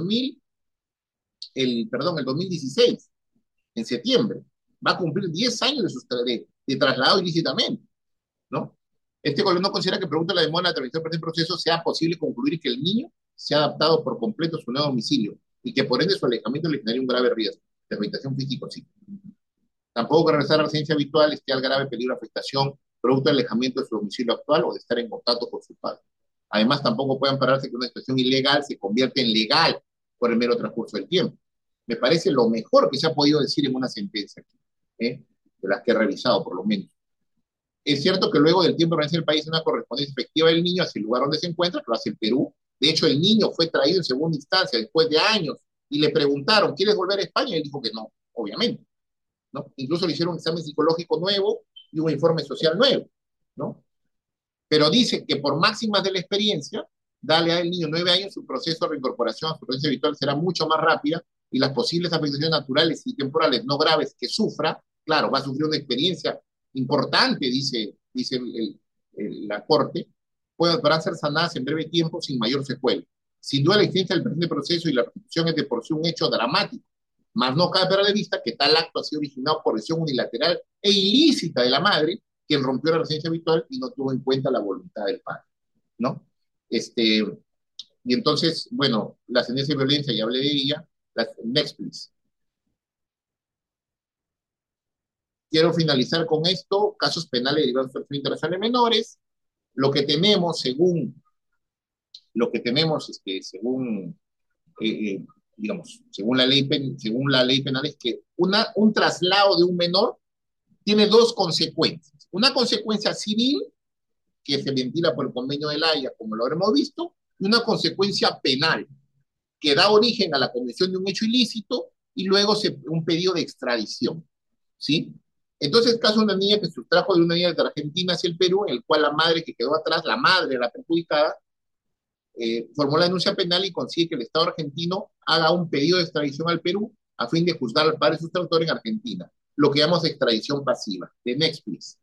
el 2016, en septiembre. Va a cumplir 10 años de traslado ilícitamente, ¿no? Este colegio no considera que producto de la demora en la tramitación de este proceso sea posible concluir que el niño se ha adaptado por completo a su nuevo domicilio y que por ende su alejamiento le generaría un grave riesgo de afectación física o psíquica. Tampoco que regresar a la residencia habitual esté al grave peligro de afectación producto del alejamiento de su domicilio actual o de estar en contacto con su padre. Además, tampoco puede ampararse que una situación ilegal se convierte en legal por el mero transcurso del tiempo. Me parece lo mejor que se ha podido decir en una sentencia aquí, de las que he revisado por lo menos. Es cierto que luego del tiempo de permanencia en el país una correspondencia efectiva del niño hacia el lugar donde se encuentra, que lo hace el Perú. De hecho, el niño fue traído en segunda instancia después de años y le preguntaron: ¿quieres volver a España? Y él dijo que no, obviamente, ¿no? Incluso le hicieron un examen psicológico nuevo y un informe social nuevo, ¿no? Pero dice que por máximas de la experiencia, dale al niño 9 años, su proceso de reincorporación a su residencia habitual será mucho más rápida y las posibles afectaciones naturales y temporales no graves que sufra, claro, va a sufrir una experiencia importante, dice la Corte, podrán ser sanadas en breve tiempo sin mayor secuela. Sin duda, la existencia del presente proceso y la restitución es de por sí un hecho dramático, mas no cabe perder de vista que tal acto ha sido originado por decisión unilateral e ilícita de la madre, quien rompió la residencia habitual y no tuvo en cuenta la voluntad del padre, ¿no? Y entonces, bueno, la sentencia de violencia, ya hablé de ella. Next, please. Quiero finalizar con esto: casos penales derivados de extorsión internacional de menores. Lo que tenemos, digamos, según la ley penal, es que un traslado de un menor tiene dos consecuencias. Una consecuencia civil, que se ventila por el convenio de La Haya, como lo habremos visto, y una consecuencia penal, que da origen a la comisión de un hecho ilícito y luego un pedido de extradición, ¿sí? Entonces, caso de una niña que se sustrajo de una niña de Argentina hacia el Perú, en el cual la madre que quedó atrás, la madre de la perjudicada, formó la denuncia penal y consigue que el Estado argentino haga un pedido de extradición al Perú a fin de juzgar al padre sustractor en Argentina, lo que llamamos extradición pasiva. De next, please.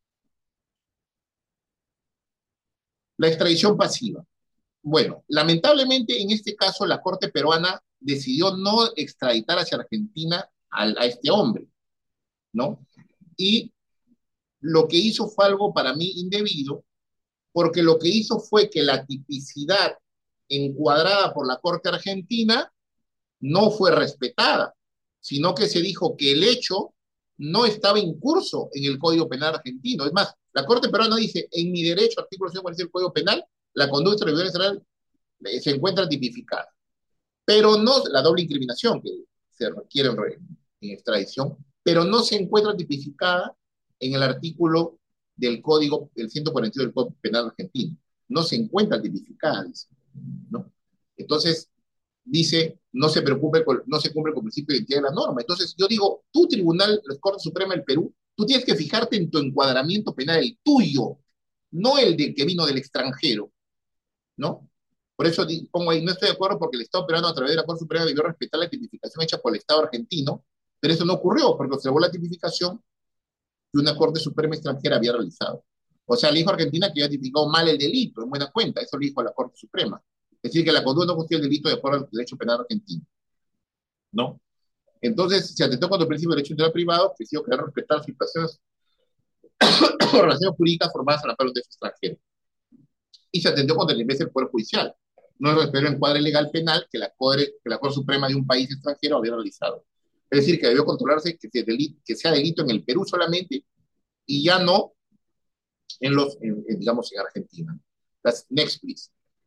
La extradición pasiva. Bueno, lamentablemente en este caso la Corte peruana decidió no extraditar hacia Argentina a este hombre, ¿no? Y lo que hizo fue algo para mí indebido, porque lo que hizo fue que la tipicidad encuadrada por la Corte argentina no fue respetada, sino que se dijo que el hecho no estaba en curso en el Código Penal argentino. Es más, la Corte peruana dice, en mi derecho, artículo 146 del Código Penal, la conducta de violencia nacional se encuentra tipificada, pero no la doble incriminación que se requiere en extradición, pero no se encuentra tipificada en el artículo del Código, el 142 del Código Penal argentino. No se encuentra tipificada, dice, ¿no? Entonces, dice, no se cumple con el principio de identidad de la norma. Entonces, yo digo, tu tribunal, la Corte Suprema del Perú, tú tienes que fijarte en tu encuadramiento penal, el tuyo, no el del que vino del extranjero, ¿no? Por eso pongo ahí, no estoy de acuerdo porque el Estado peruano a través de la Corte Suprema debió respetar la tipificación hecha por el Estado argentino, pero eso no ocurrió porque observó la tipificación que una Corte Suprema extranjera había realizado. O sea, le dijo a Argentina que había tipificado mal el delito, en buena cuenta, eso le dijo a la Corte Suprema. Es decir, que la conducta no constituye el delito de acuerdo al derecho penal argentino, ¿no? Entonces, se atentó contra el principio de derecho integral privado, que sí que respetar situaciones o relaciones jurídicas formadas en la parte de extranjero. Y se atendió contra el inverso del Poder Judicial. No es respeto el encuadre legal penal que la Corte Suprema de un país extranjero había realizado. Es decir, que debió controlarse que sea delito en el Perú solamente y ya no digamos, en Argentina. That's next, please.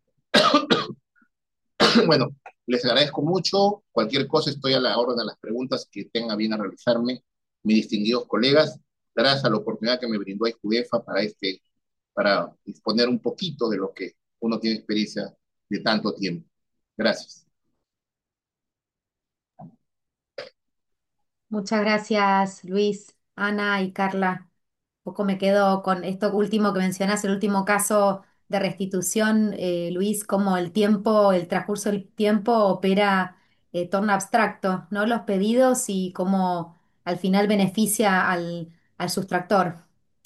Bueno, les agradezco mucho. Cualquier cosa estoy a la orden de las preguntas que tengan bien a realizarme, mis distinguidos colegas. Gracias a la oportunidad que me brindó IJUDEFA para exponer un poquito de lo que uno tiene experiencia de tanto tiempo. Gracias. Muchas gracias, Luis, Ana y Carla. Un poco me quedo con esto último que mencionas, el último caso de restitución, Luis, cómo el tiempo, el transcurso del tiempo opera, torna abstracto, ¿no? Los pedidos y cómo al final beneficia al sustractor.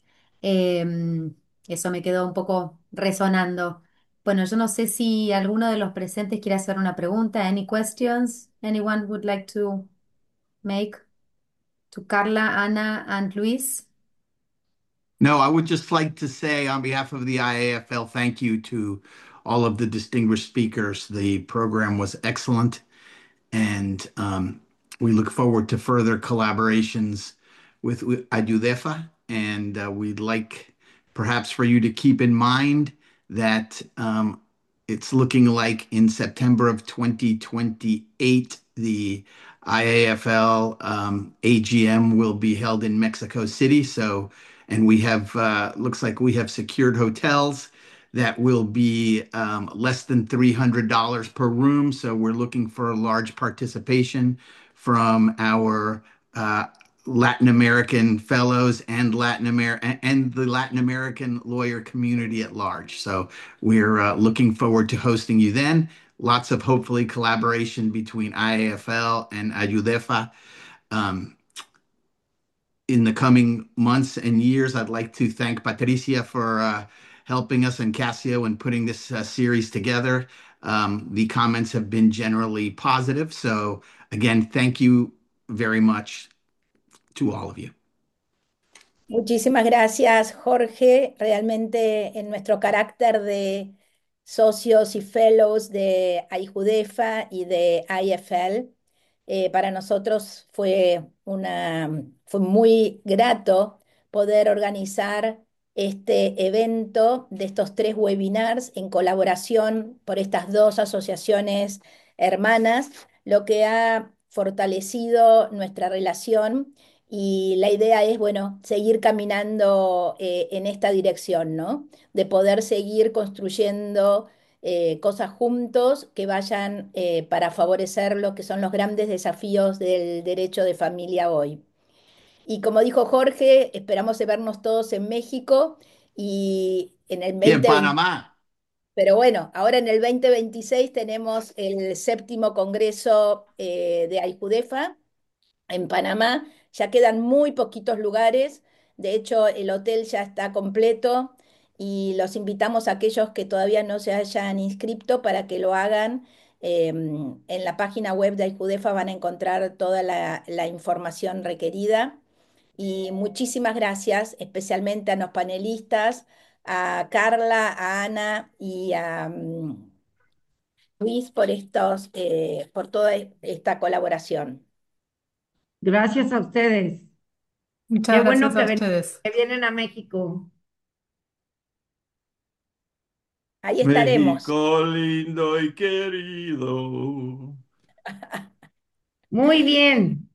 Eso me quedó un poco resonando. Bueno, yo no sé si alguno de los presentes quiere hacer una pregunta. Any questions? Anyone would like to make to Carla, Ana, and Luis? No, I would just like to say on behalf of the IAFL, thank you to all of the distinguished speakers. The program was excellent, and we look forward to further collaborations with Adudefa. And we'd like perhaps for you to keep in mind that it's looking like in September of 2028, the IAFL AGM will be held in Mexico City. So, and we have, looks like we have secured hotels that will be less than $300 per room. So we're looking for a large participation from our Latin American fellows and the Latin American lawyer community at large. So we're looking forward to hosting you then. Lots of hopefully collaboration between IAFL and Ayudefa. In the coming months and years, I'd like to thank Patricia for helping us and Casio in putting this series together. The comments have been generally positive. So again, thank you very much to all of you. Muchísimas gracias, Jorge. Realmente en nuestro carácter de socios y fellows de AIJUDEFA y de IFL, para nosotros fue muy grato poder organizar este evento de estos 3 webinars en colaboración por estas 2 asociaciones hermanas, lo que ha fortalecido nuestra relación y la idea es, bueno, seguir caminando en esta dirección, ¿no? De poder seguir construyendo cosas juntos que vayan para favorecer lo que son los grandes desafíos del derecho de familia hoy. Y como dijo Jorge, esperamos de vernos todos en México y en el Y en 2020. Panamá. Pero bueno, ahora en el 2026 tenemos el séptimo Congreso de AIJUDEFA en Panamá. Ya quedan muy poquitos lugares. De hecho, el hotel ya está completo y los invitamos a aquellos que todavía no se hayan inscrito para que lo hagan. En la página web de AIJUDEFA van a encontrar toda la información requerida. Y muchísimas gracias, especialmente a los panelistas, a Carla, a Ana y a Luis por por toda esta colaboración. Gracias a ustedes. Qué Muchas bueno gracias a ustedes. que vienen a México. Ahí estaremos. México lindo y querido. Muy bien.